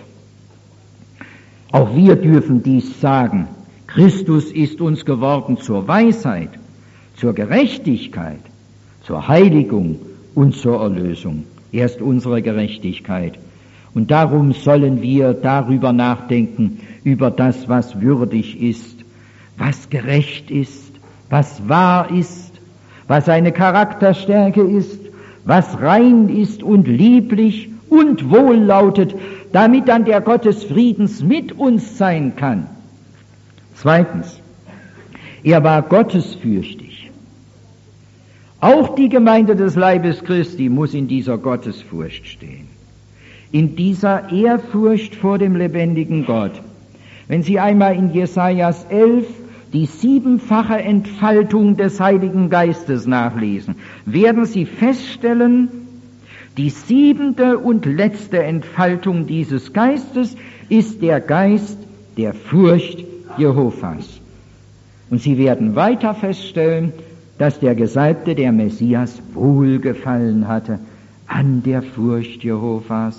Auch wir dürfen dies sagen. Christus ist uns geworden zur Weisheit, zur Gerechtigkeit, zur Heiligung und zur Erlösung. Er ist unsere Gerechtigkeit. Und darum sollen wir darüber nachdenken, über das, was würdig ist, was gerecht ist, was wahr ist, was eine Charakterstärke ist, was rein ist und lieblich und wohllautet, damit dann der Gott des Friedens mit uns sein kann. Zweitens, er war gottesfürchtig. Auch die Gemeinde des Leibes Christi muss in dieser Gottesfurcht stehen, in dieser Ehrfurcht vor dem lebendigen Gott. Wenn Sie einmal in Jesajas 11 die 7-fache Entfaltung des Heiligen Geistes nachlesen, werden Sie feststellen, die 7. und letzte Entfaltung dieses Geistes ist der Geist der Furcht Jehovas. Und Sie werden weiter feststellen, dass der Gesalbte, der Messias, Wohlgefallen hatte an der Furcht Jehovas.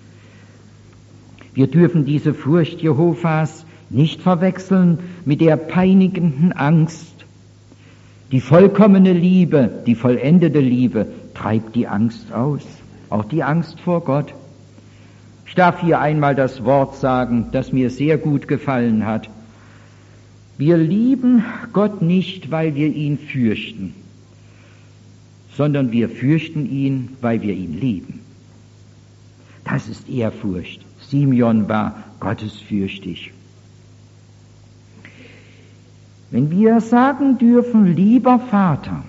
Wir dürfen diese Furcht Jehovas nicht verwechseln mit der peinigenden Angst. Die vollkommene Liebe, die vollendete Liebe treibt die Angst aus, auch die Angst vor Gott. Ich darf hier einmal das Wort sagen, das mir sehr gut gefallen hat. Wir lieben Gott nicht, weil wir ihn fürchten, sondern wir fürchten ihn, weil wir ihn lieben. Das ist Ehrfurcht. Simeon war gottesfürchtig. Wenn wir sagen dürfen, lieber Vater,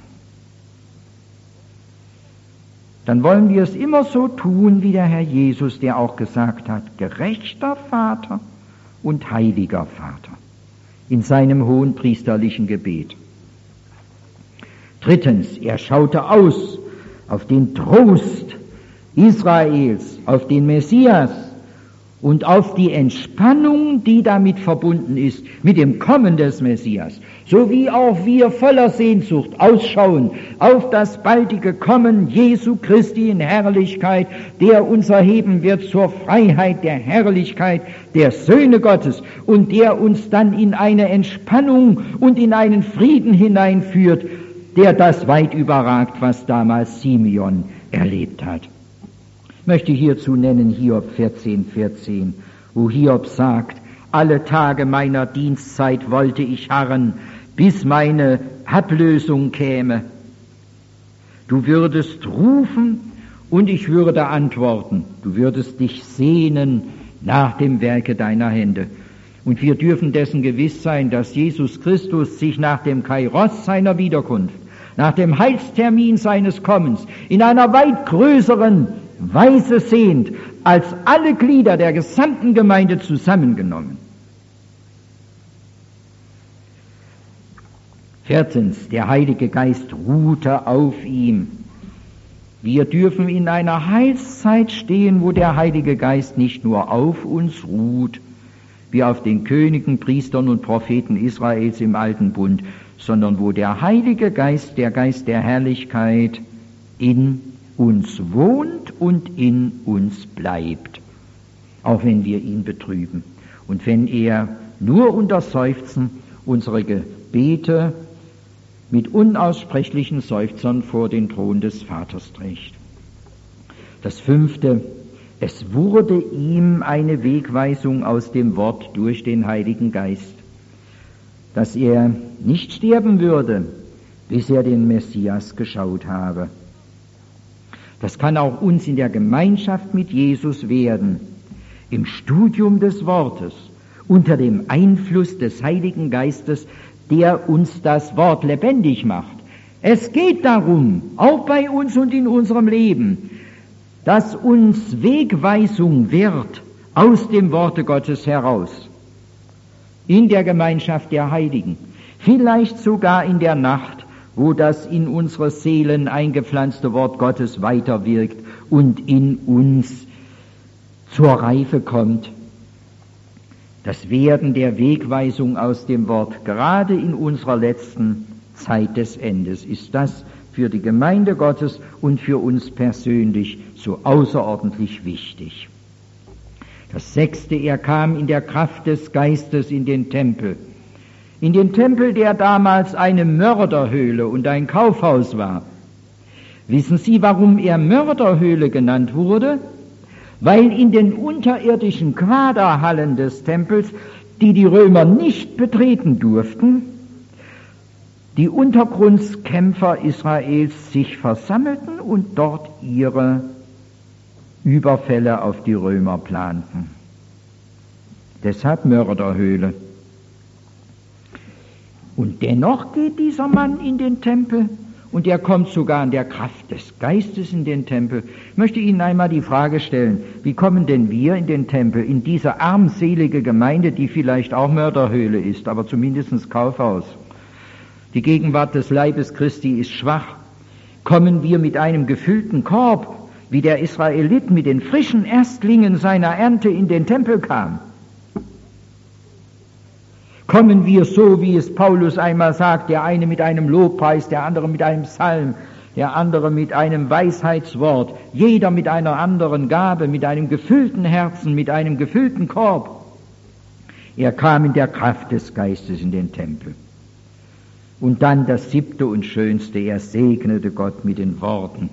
dann wollen wir es immer so tun, wie der Herr Jesus, der auch gesagt hat, gerechter Vater und heiliger Vater, in seinem hohenpriesterlichen Gebet. Drittens, er schaute aus auf den Trost Israels, auf den Messias und auf die Entspannung, die damit verbunden ist, mit dem Kommen des Messias, so wie auch wir voller Sehnsucht ausschauen auf das baldige Kommen Jesu Christi in Herrlichkeit, der uns erheben wird zur Freiheit der Herrlichkeit der Söhne Gottes und der uns dann in eine Entspannung und in einen Frieden hineinführt, der das weit überragt, was damals Simeon erlebt hat. Ich möchte hierzu nennen Hiob 14,14, wo Hiob sagt: Alle Tage meiner Dienstzeit wollte ich harren, bis meine Ablösung käme. Du würdest rufen und ich würde antworten. Du würdest dich sehnen nach dem Werke deiner Hände. Und wir dürfen dessen gewiss sein, dass Jesus Christus sich nach dem Kairos seiner Wiederkunft, nach dem Heilstermin seines Kommens in einer weit größeren Weise sehnt, als alle Glieder der gesamten Gemeinde zusammengenommen. 14. Der Heilige Geist ruhte auf ihm. Wir dürfen in einer Heilszeit stehen, wo der Heilige Geist nicht nur auf uns ruht, wie auf den Königen, Priestern und Propheten Israels im Alten Bund, sondern wo der Heilige Geist, der Geist der Herrlichkeit, in uns wohnt und in uns bleibt, auch wenn wir ihn betrüben und wenn er nur unter Seufzen unsere Gebete mit unaussprechlichen Seufzern vor den Thron des Vaters trägt. Das 5. Es wurde ihm eine Wegweisung aus dem Wort durch den Heiligen Geist, dass er nicht sterben würde, bis er den Messias geschaut habe. Das kann auch uns in der Gemeinschaft mit Jesus werden, im Studium des Wortes, unter dem Einfluss des Heiligen Geistes, der uns das Wort lebendig macht. Es geht darum, auch bei uns und in unserem Leben, dass uns Wegweisung wird aus dem Worte Gottes heraus, in der Gemeinschaft der Heiligen, vielleicht sogar in der Nacht, wo das in unsere Seelen eingepflanzte Wort Gottes weiterwirkt und in uns zur Reife kommt. Das Werden der Wegweisung aus dem Wort, gerade in unserer letzten Zeit des Endes, ist das für die Gemeinde Gottes und für uns persönlich so außerordentlich wichtig. Das 6. Er kam in der Kraft des Geistes in den Tempel, der damals eine Mörderhöhle und ein Kaufhaus war. Wissen Sie, warum er Mörderhöhle genannt wurde? Weil in den unterirdischen Quaderhallen des Tempels, die Römer nicht betreten durften, die Untergrundskämpfer Israels sich versammelten und dort ihre Überfälle auf die Römer planten. Deshalb Mörderhöhle. Und dennoch geht dieser Mann in den Tempel und er kommt sogar in der Kraft des Geistes in den Tempel. Ich möchte Ihnen einmal die Frage stellen, wie kommen denn wir in den Tempel, in diese armselige Gemeinde, die vielleicht auch Mörderhöhle ist, aber zumindest Kaufhaus? Die Gegenwart des Leibes Christi ist schwach. Kommen wir mit einem gefüllten Korb, wie der Israelit mit den frischen Erstlingen seiner Ernte in den Tempel kam? Kommen wir so, wie es Paulus einmal sagt, der eine mit einem Lobpreis, der andere mit einem Psalm, der andere mit einem Weisheitswort, jeder mit einer anderen Gabe, mit einem gefüllten Herzen, mit einem gefüllten Korb. Er kam in der Kraft des Geistes in den Tempel. Und dann das 7. und Schönste, er segnete Gott mit den Worten.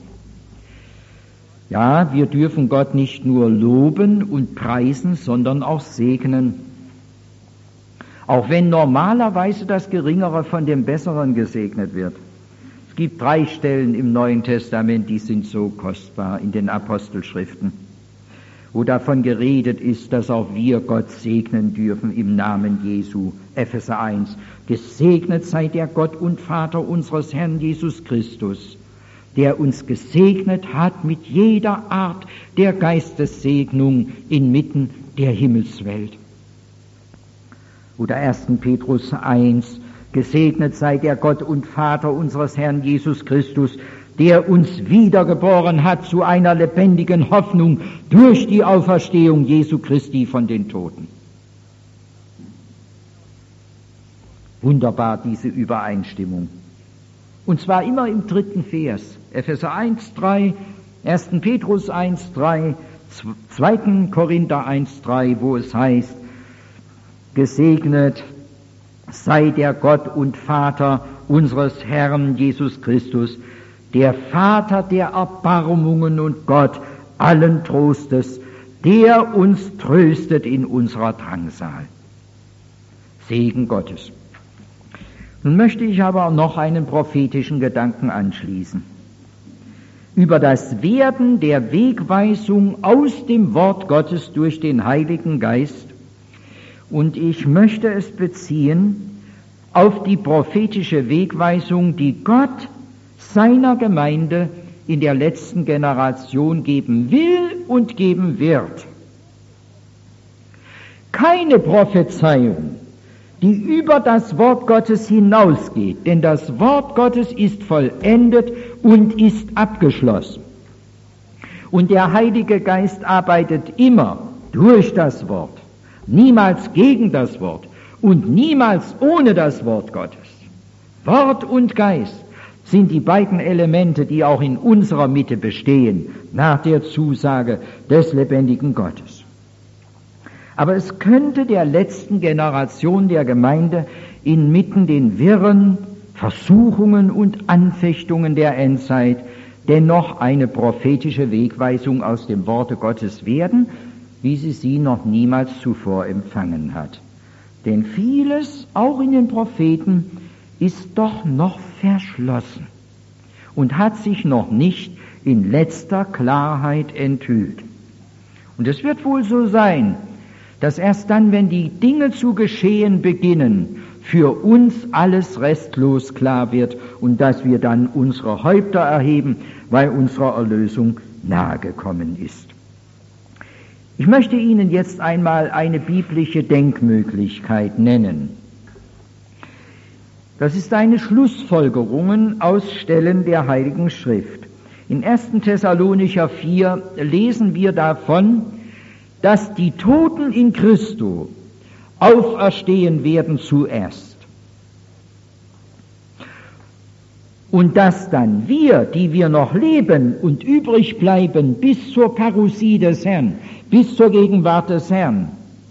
Ja, wir dürfen Gott nicht nur loben und preisen, sondern auch segnen. Auch wenn normalerweise das Geringere von dem Besseren gesegnet wird. Es gibt 3 Stellen im Neuen Testament, die sind so kostbar in den Apostelschriften, wo davon geredet ist, dass auch wir Gott segnen dürfen im Namen Jesu. Epheser 1. Gesegnet sei der Gott und Vater unseres Herrn Jesus Christus, der uns gesegnet hat mit jeder Art der Geistessegnung inmitten der Himmelswelt. Oder 1. Petrus 1, gesegnet sei der Gott und Vater unseres Herrn Jesus Christus, der uns wiedergeboren hat zu einer lebendigen Hoffnung durch die Auferstehung Jesu Christi von den Toten. Wunderbar, diese Übereinstimmung. Und zwar immer im 3. Vers, Epheser 1,3, 1. Petrus 1,3, 2. Korinther 1,3, wo es heißt, gesegnet sei der Gott und Vater unseres Herrn Jesus Christus, der Vater der Erbarmungen und Gott allen Trostes, der uns tröstet in unserer Drangsal. Segen Gottes. Nun möchte ich aber auch noch einen prophetischen Gedanken anschließen. Über das Werden der Wegweisung aus dem Wort Gottes durch den Heiligen Geist. Und ich möchte es beziehen auf die prophetische Wegweisung, die Gott seiner Gemeinde in der letzten Generation geben will und geben wird. Keine Prophezeiung, die über das Wort Gottes hinausgeht, denn das Wort Gottes ist vollendet und ist abgeschlossen. Und der Heilige Geist arbeitet immer durch das Wort, niemals gegen das Wort und niemals ohne das Wort Gottes. Wort und Geist sind die beiden Elemente, die auch in unserer Mitte bestehen, nach der Zusage des lebendigen Gottes. Aber es könnte der letzten Generation der Gemeinde inmitten den Wirren, Versuchungen und Anfechtungen der Endzeit dennoch eine prophetische Wegweisung aus dem Worte Gottes werden, wie sie noch niemals zuvor empfangen hat. Denn vieles, auch in den Propheten, ist doch noch verschlossen und hat sich noch nicht in letzter Klarheit enthüllt. Und es wird wohl so sein, dass erst dann, wenn die Dinge zu geschehen beginnen, für uns alles restlos klar wird und dass wir dann unsere Häupter erheben, weil unsere Erlösung nahegekommen ist. Ich möchte Ihnen jetzt einmal eine biblische Denkmöglichkeit nennen. Das ist eine Schlussfolgerung aus Stellen der Heiligen Schrift. In 1. Thessalonicher 4 lesen wir davon, dass die Toten in Christo auferstehen werden zuerst. Und dass dann wir, die wir noch leben und übrig bleiben bis zur Parousie des Herrn, bis zur Gegenwart des Herrn,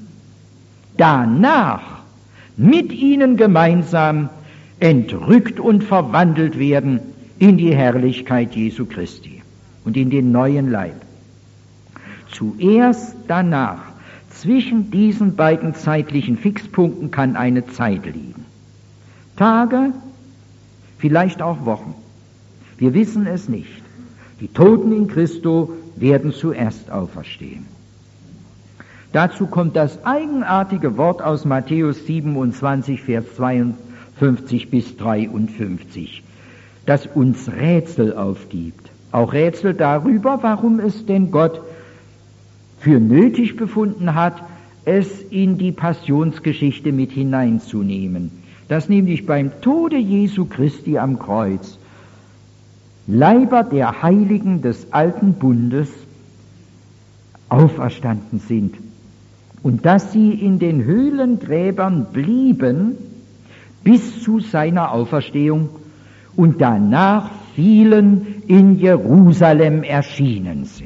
danach mit ihnen gemeinsam entrückt und verwandelt werden in die Herrlichkeit Jesu Christi und in den neuen Leib. Zuerst danach, zwischen diesen beiden zeitlichen Fixpunkten kann eine Zeit liegen. Tage, vielleicht auch Wochen. Wir wissen es nicht. Die Toten in Christo werden zuerst auferstehen. Dazu kommt das eigenartige Wort aus Matthäus 27, Vers 52 bis 53, das uns Rätsel aufgibt. Auch Rätsel darüber, warum es denn Gott für nötig befunden hat, es in die Passionsgeschichte mit hineinzunehmen, dass nämlich beim Tode Jesu Christi am Kreuz Leiber der Heiligen des alten Bundes auferstanden sind und dass sie in den Höhlengräbern blieben bis zu seiner Auferstehung und danach vielen in Jerusalem erschienen sind.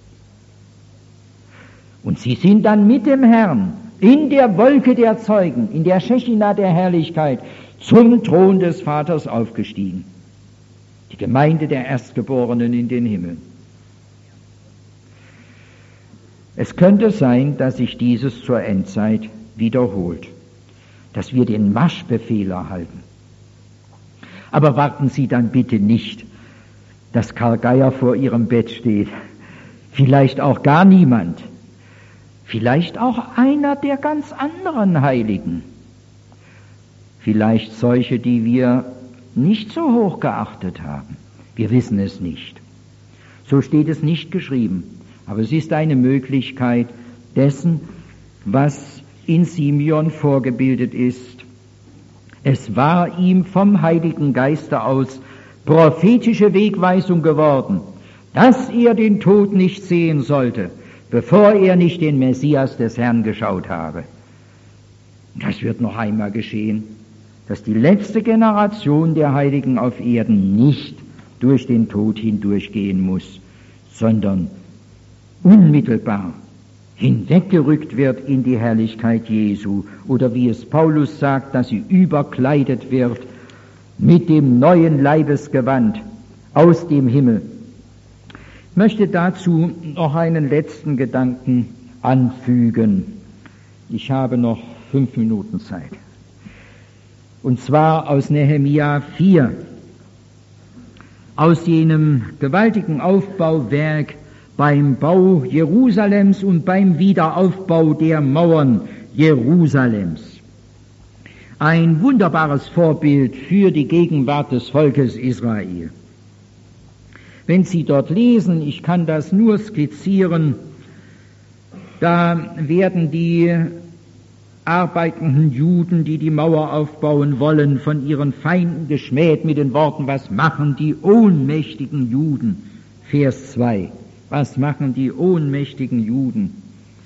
Und sie sind dann mit dem Herrn in der Wolke der Zeugen, in der Schechina der Herrlichkeit, zum Thron des Vaters aufgestiegen. Die Gemeinde der Erstgeborenen in den Himmel. Es könnte sein, dass sich dieses zur Endzeit wiederholt, dass wir den Marschbefehl erhalten. Aber warten Sie dann bitte nicht, dass Karl Geier vor Ihrem Bett steht, vielleicht auch gar niemand. Vielleicht auch einer der ganz anderen Heiligen. Vielleicht solche, die wir nicht so hoch geachtet haben. Wir wissen es nicht. So steht es nicht geschrieben. Aber es ist eine Möglichkeit dessen, was in Simeon vorgebildet ist. Es war ihm vom Heiligen Geiste aus prophetische Wegweisung geworden, dass er den Tod nicht sehen sollte, bevor er nicht den Messias des Herrn geschaut habe. Das wird noch einmal geschehen, dass die letzte Generation der Heiligen auf Erden nicht durch den Tod hindurchgehen muss, sondern unmittelbar hinweggerückt wird in die Herrlichkeit Jesu, oder wie es Paulus sagt, dass sie überkleidet wird mit dem neuen Leibesgewand aus dem Himmel. Ich möchte dazu noch einen letzten Gedanken anfügen. Ich habe noch 5 Minuten Zeit. Und zwar aus Nehemia 4, aus jenem gewaltigen Aufbauwerk beim Bau Jerusalems und beim Wiederaufbau der Mauern Jerusalems. Ein wunderbares Vorbild für die Gegenwart des Volkes Israel. Wenn Sie dort lesen, ich kann das nur skizzieren, da werden die arbeitenden Juden, die die Mauer aufbauen wollen, von ihren Feinden geschmäht mit den Worten, was machen die ohnmächtigen Juden? Vers 2. Was machen die ohnmächtigen Juden?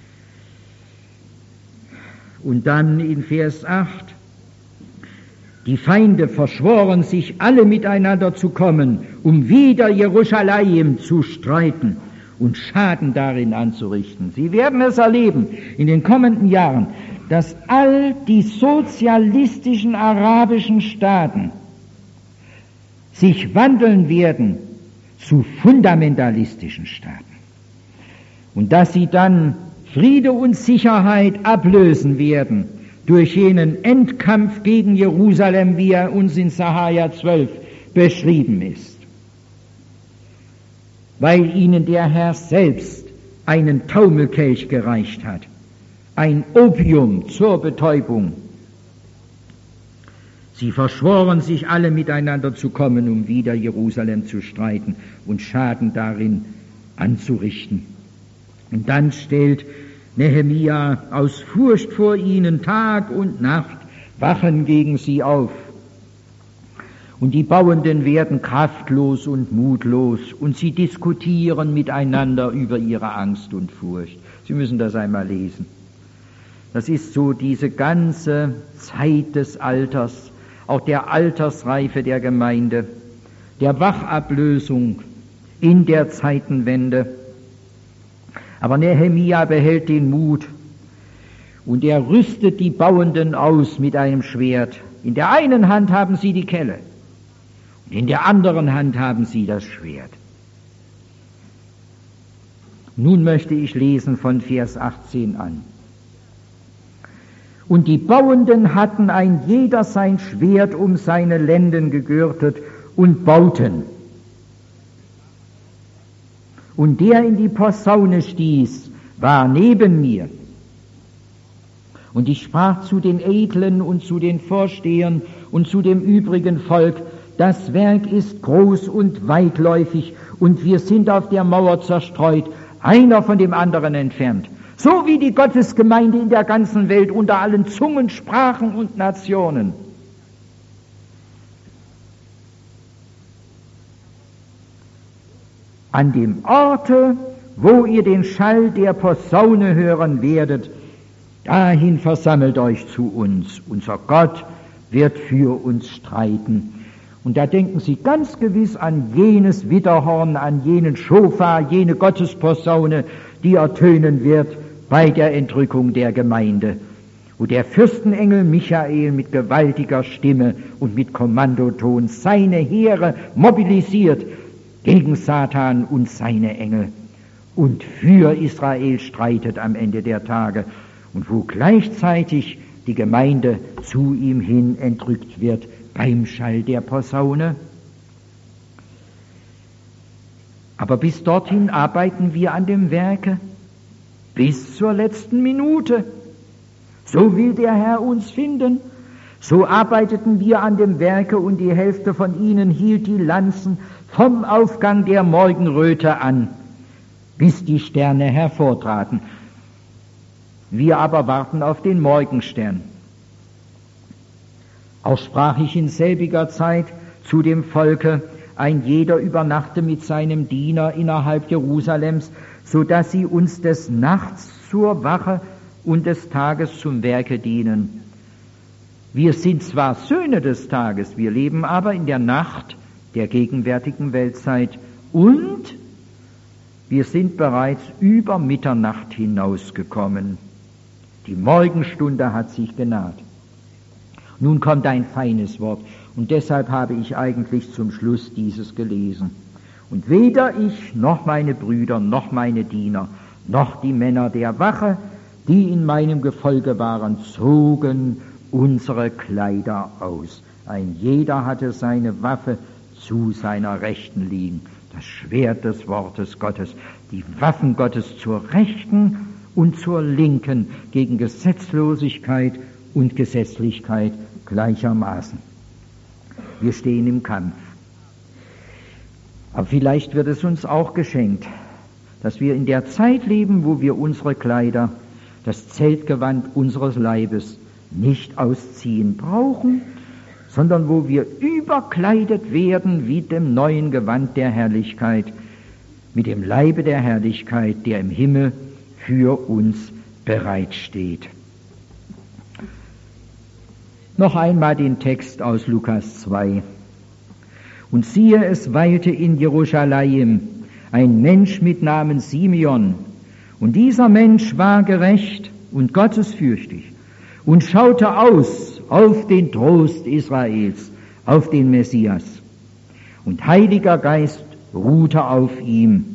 Und dann in Vers 8. Die Feinde verschworen sich alle miteinander zu kommen, um wider Jerusalem zu streiten und Schaden darin anzurichten. Sie werden es erleben in den kommenden Jahren, dass all die sozialistischen arabischen Staaten sich wandeln werden zu fundamentalistischen Staaten und dass sie dann Friede und Sicherheit ablösen werden durch jenen Endkampf gegen Jerusalem, wie er uns in Sacharja 12 beschrieben ist, weil ihnen der Herr selbst einen Taumelkelch gereicht hat, ein Opium zur Betäubung. Sie verschworen sich alle miteinander zu kommen, um wider Jerusalem zu streiten und Schaden darin anzurichten. Und dann stellt Nehemia aus Furcht vor ihnen Tag und Nacht Wachen gegen sie auf. Und die Bauenden werden kraftlos und mutlos und sie diskutieren miteinander über ihre Angst und Furcht. Sie müssen das einmal lesen. Das ist so diese ganze Zeit des Alters, auch der Altersreife der Gemeinde, der Wachablösung in der Zeitenwende. Aber Nehemia behält den Mut und er rüstet die Bauenden aus mit einem Schwert. In der einen Hand haben sie die Kelle und in der anderen Hand haben sie das Schwert. Nun möchte ich lesen von Vers 18 an. Und die Bauenden hatten ein jeder sein Schwert um seine Lenden gegürtet und bauten. Und der in die Posaune stieß, war neben mir. Und ich sprach zu den Edlen und zu den Vorstehern und zu dem übrigen Volk, das Werk ist groß und weitläufig und wir sind auf der Mauer zerstreut, einer von dem anderen entfernt. So wie die Gottesgemeinde in der ganzen Welt unter allen Zungen, Sprachen und Nationen. An dem Orte, wo ihr den Schall der Posaune hören werdet, dahin versammelt euch zu uns. Unser Gott wird für uns streiten. Und da denken Sie ganz gewiss an jenes Widderhorn, an jenen Schofar, jene Gottesposaune, die ertönen wird bei der Entrückung der Gemeinde, wo der Fürstenengel Michael mit gewaltiger Stimme und mit Kommandoton seine Heere mobilisiert gegen Satan und seine Engel und für Israel streitet am Ende der Tage und wo gleichzeitig die Gemeinde zu ihm hin entrückt wird beim Schall der Posaune. Aber bis dorthin arbeiten wir an dem Werke, bis zur letzten Minute. So will der Herr uns finden. So arbeiteten wir an dem Werke und die Hälfte von ihnen hielt die Lanzen vom Aufgang der Morgenröte an, bis die Sterne hervortraten. Wir aber warten auf den Morgenstern. Auch sprach ich in selbiger Zeit zu dem Volke, ein jeder übernachte mit seinem Diener innerhalb Jerusalems, so dass sie uns des Nachts zur Wache und des Tages zum Werke dienen. Wir sind zwar Söhne des Tages, wir leben aber in der Nacht der gegenwärtigen Weltzeit und wir sind bereits über Mitternacht hinausgekommen. Die Morgenstunde hat sich genaht. Nun kommt ein feines Wort und deshalb habe ich eigentlich zum Schluss dieses gelesen. Und weder ich noch meine Brüder noch meine Diener noch die Männer der Wache, die in meinem Gefolge waren, zogen unsere Kleider aus. Ein jeder hatte seine Waffe zu seiner Rechten liegen. Das Schwert des Wortes Gottes, die Waffen Gottes zur Rechten und zur Linken gegen Gesetzlosigkeit und Gesetzlichkeit gleichermaßen. Wir stehen im Kampf. Aber vielleicht wird es uns auch geschenkt, dass wir in der Zeit leben, wo wir unsere Kleider, das Zeltgewand unseres Leibes, nicht ausziehen brauchen, sondern wo wir überkleidet werden wie dem neuen Gewand der Herrlichkeit, mit dem Leibe der Herrlichkeit, der im Himmel für uns bereitsteht. Noch einmal den Text aus Lukas 2. Und siehe, es weilte in Jerusalem ein Mensch mit Namen Simeon, und dieser Mensch war gerecht und gottesfürchtig und schaute aus auf den Trost Israels, auf den Messias. Und Heiliger Geist ruhte auf ihm.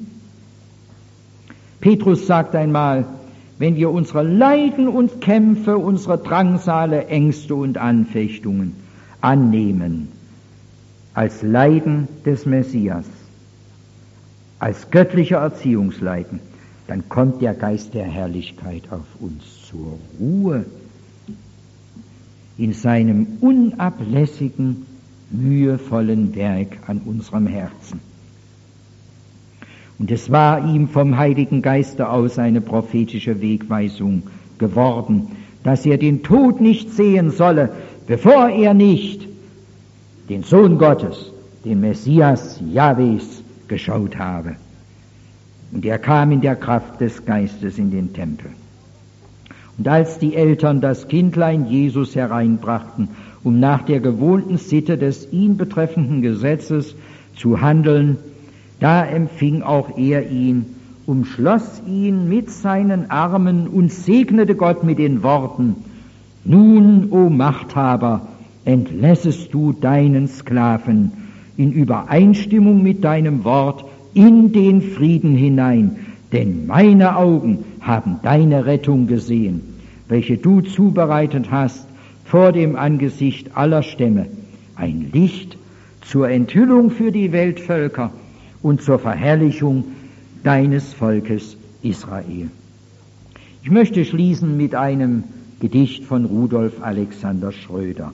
Petrus sagt einmal, wenn wir unsere Leiden und Kämpfe, unsere Drangsale, Ängste und Anfechtungen annehmen, als Leiden des Messias, als göttliche Erziehungsleiden, dann kommt der Geist der Herrlichkeit auf uns zur Ruhe in seinem unablässigen, mühevollen Werk an unserem Herzen. Und es war ihm vom Heiligen Geiste aus eine prophetische Wegweisung geworden, dass er den Tod nicht sehen solle, bevor er nicht den Sohn Gottes, den Messias Jahwes, geschaut habe. Und er kam in der Kraft des Geistes in den Tempel. Und als die Eltern das Kindlein Jesus hereinbrachten, um nach der gewohnten Sitte des ihn betreffenden Gesetzes zu handeln, da empfing auch er ihn, umschloss ihn mit seinen Armen und segnete Gott mit den Worten: Nun, o Machthaber, entlässest du deinen Sklaven in Übereinstimmung mit deinem Wort in den Frieden hinein, denn meine Augen haben deine Rettung gesehen, welche du zubereitet hast vor dem Angesicht aller Stämme, ein Licht zur Enthüllung für die Weltvölker und zur Verherrlichung deines Volkes Israel. Ich möchte schließen mit einem Gedicht von Rudolf Alexander Schröder.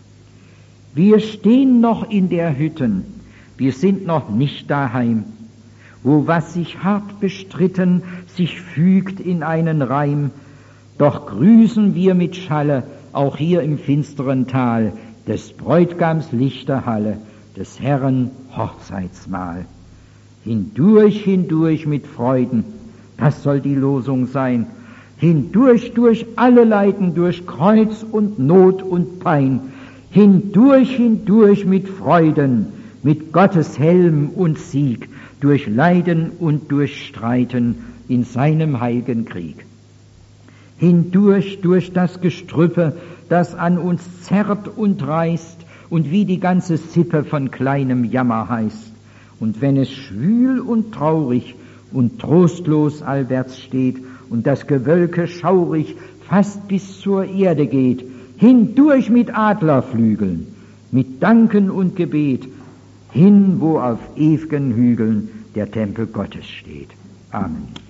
Wir stehen noch in der Hütten, wir sind noch nicht daheim, wo was sich hart bestritten, sich fügt in einen Reim. Doch grüßen wir mit Schalle, auch hier im finsteren Tal, des Bräutgams Lichterhalle, des Herren Hochzeitsmahl. Hindurch, hindurch mit Freuden, das soll die Losung sein, hindurch, durch alle Leiden, durch Kreuz und Not und Pein, hindurch, hindurch mit Freuden, mit Gottes Helm und Sieg, durch Leiden und durch Streiten in seinem heiligen Krieg. Hindurch, durch das Gestrüppe, das an uns zerrt und reißt und wie die ganze Sippe von kleinem Jammer heißt. Und wenn es schwül und traurig und trostlos allwärts steht und das Gewölke schaurig fast bis zur Erde geht, hindurch mit Adlerflügeln, mit Danken und Gebet, hin, wo auf ewigen Hügeln der Tempel Gottes steht. Amen.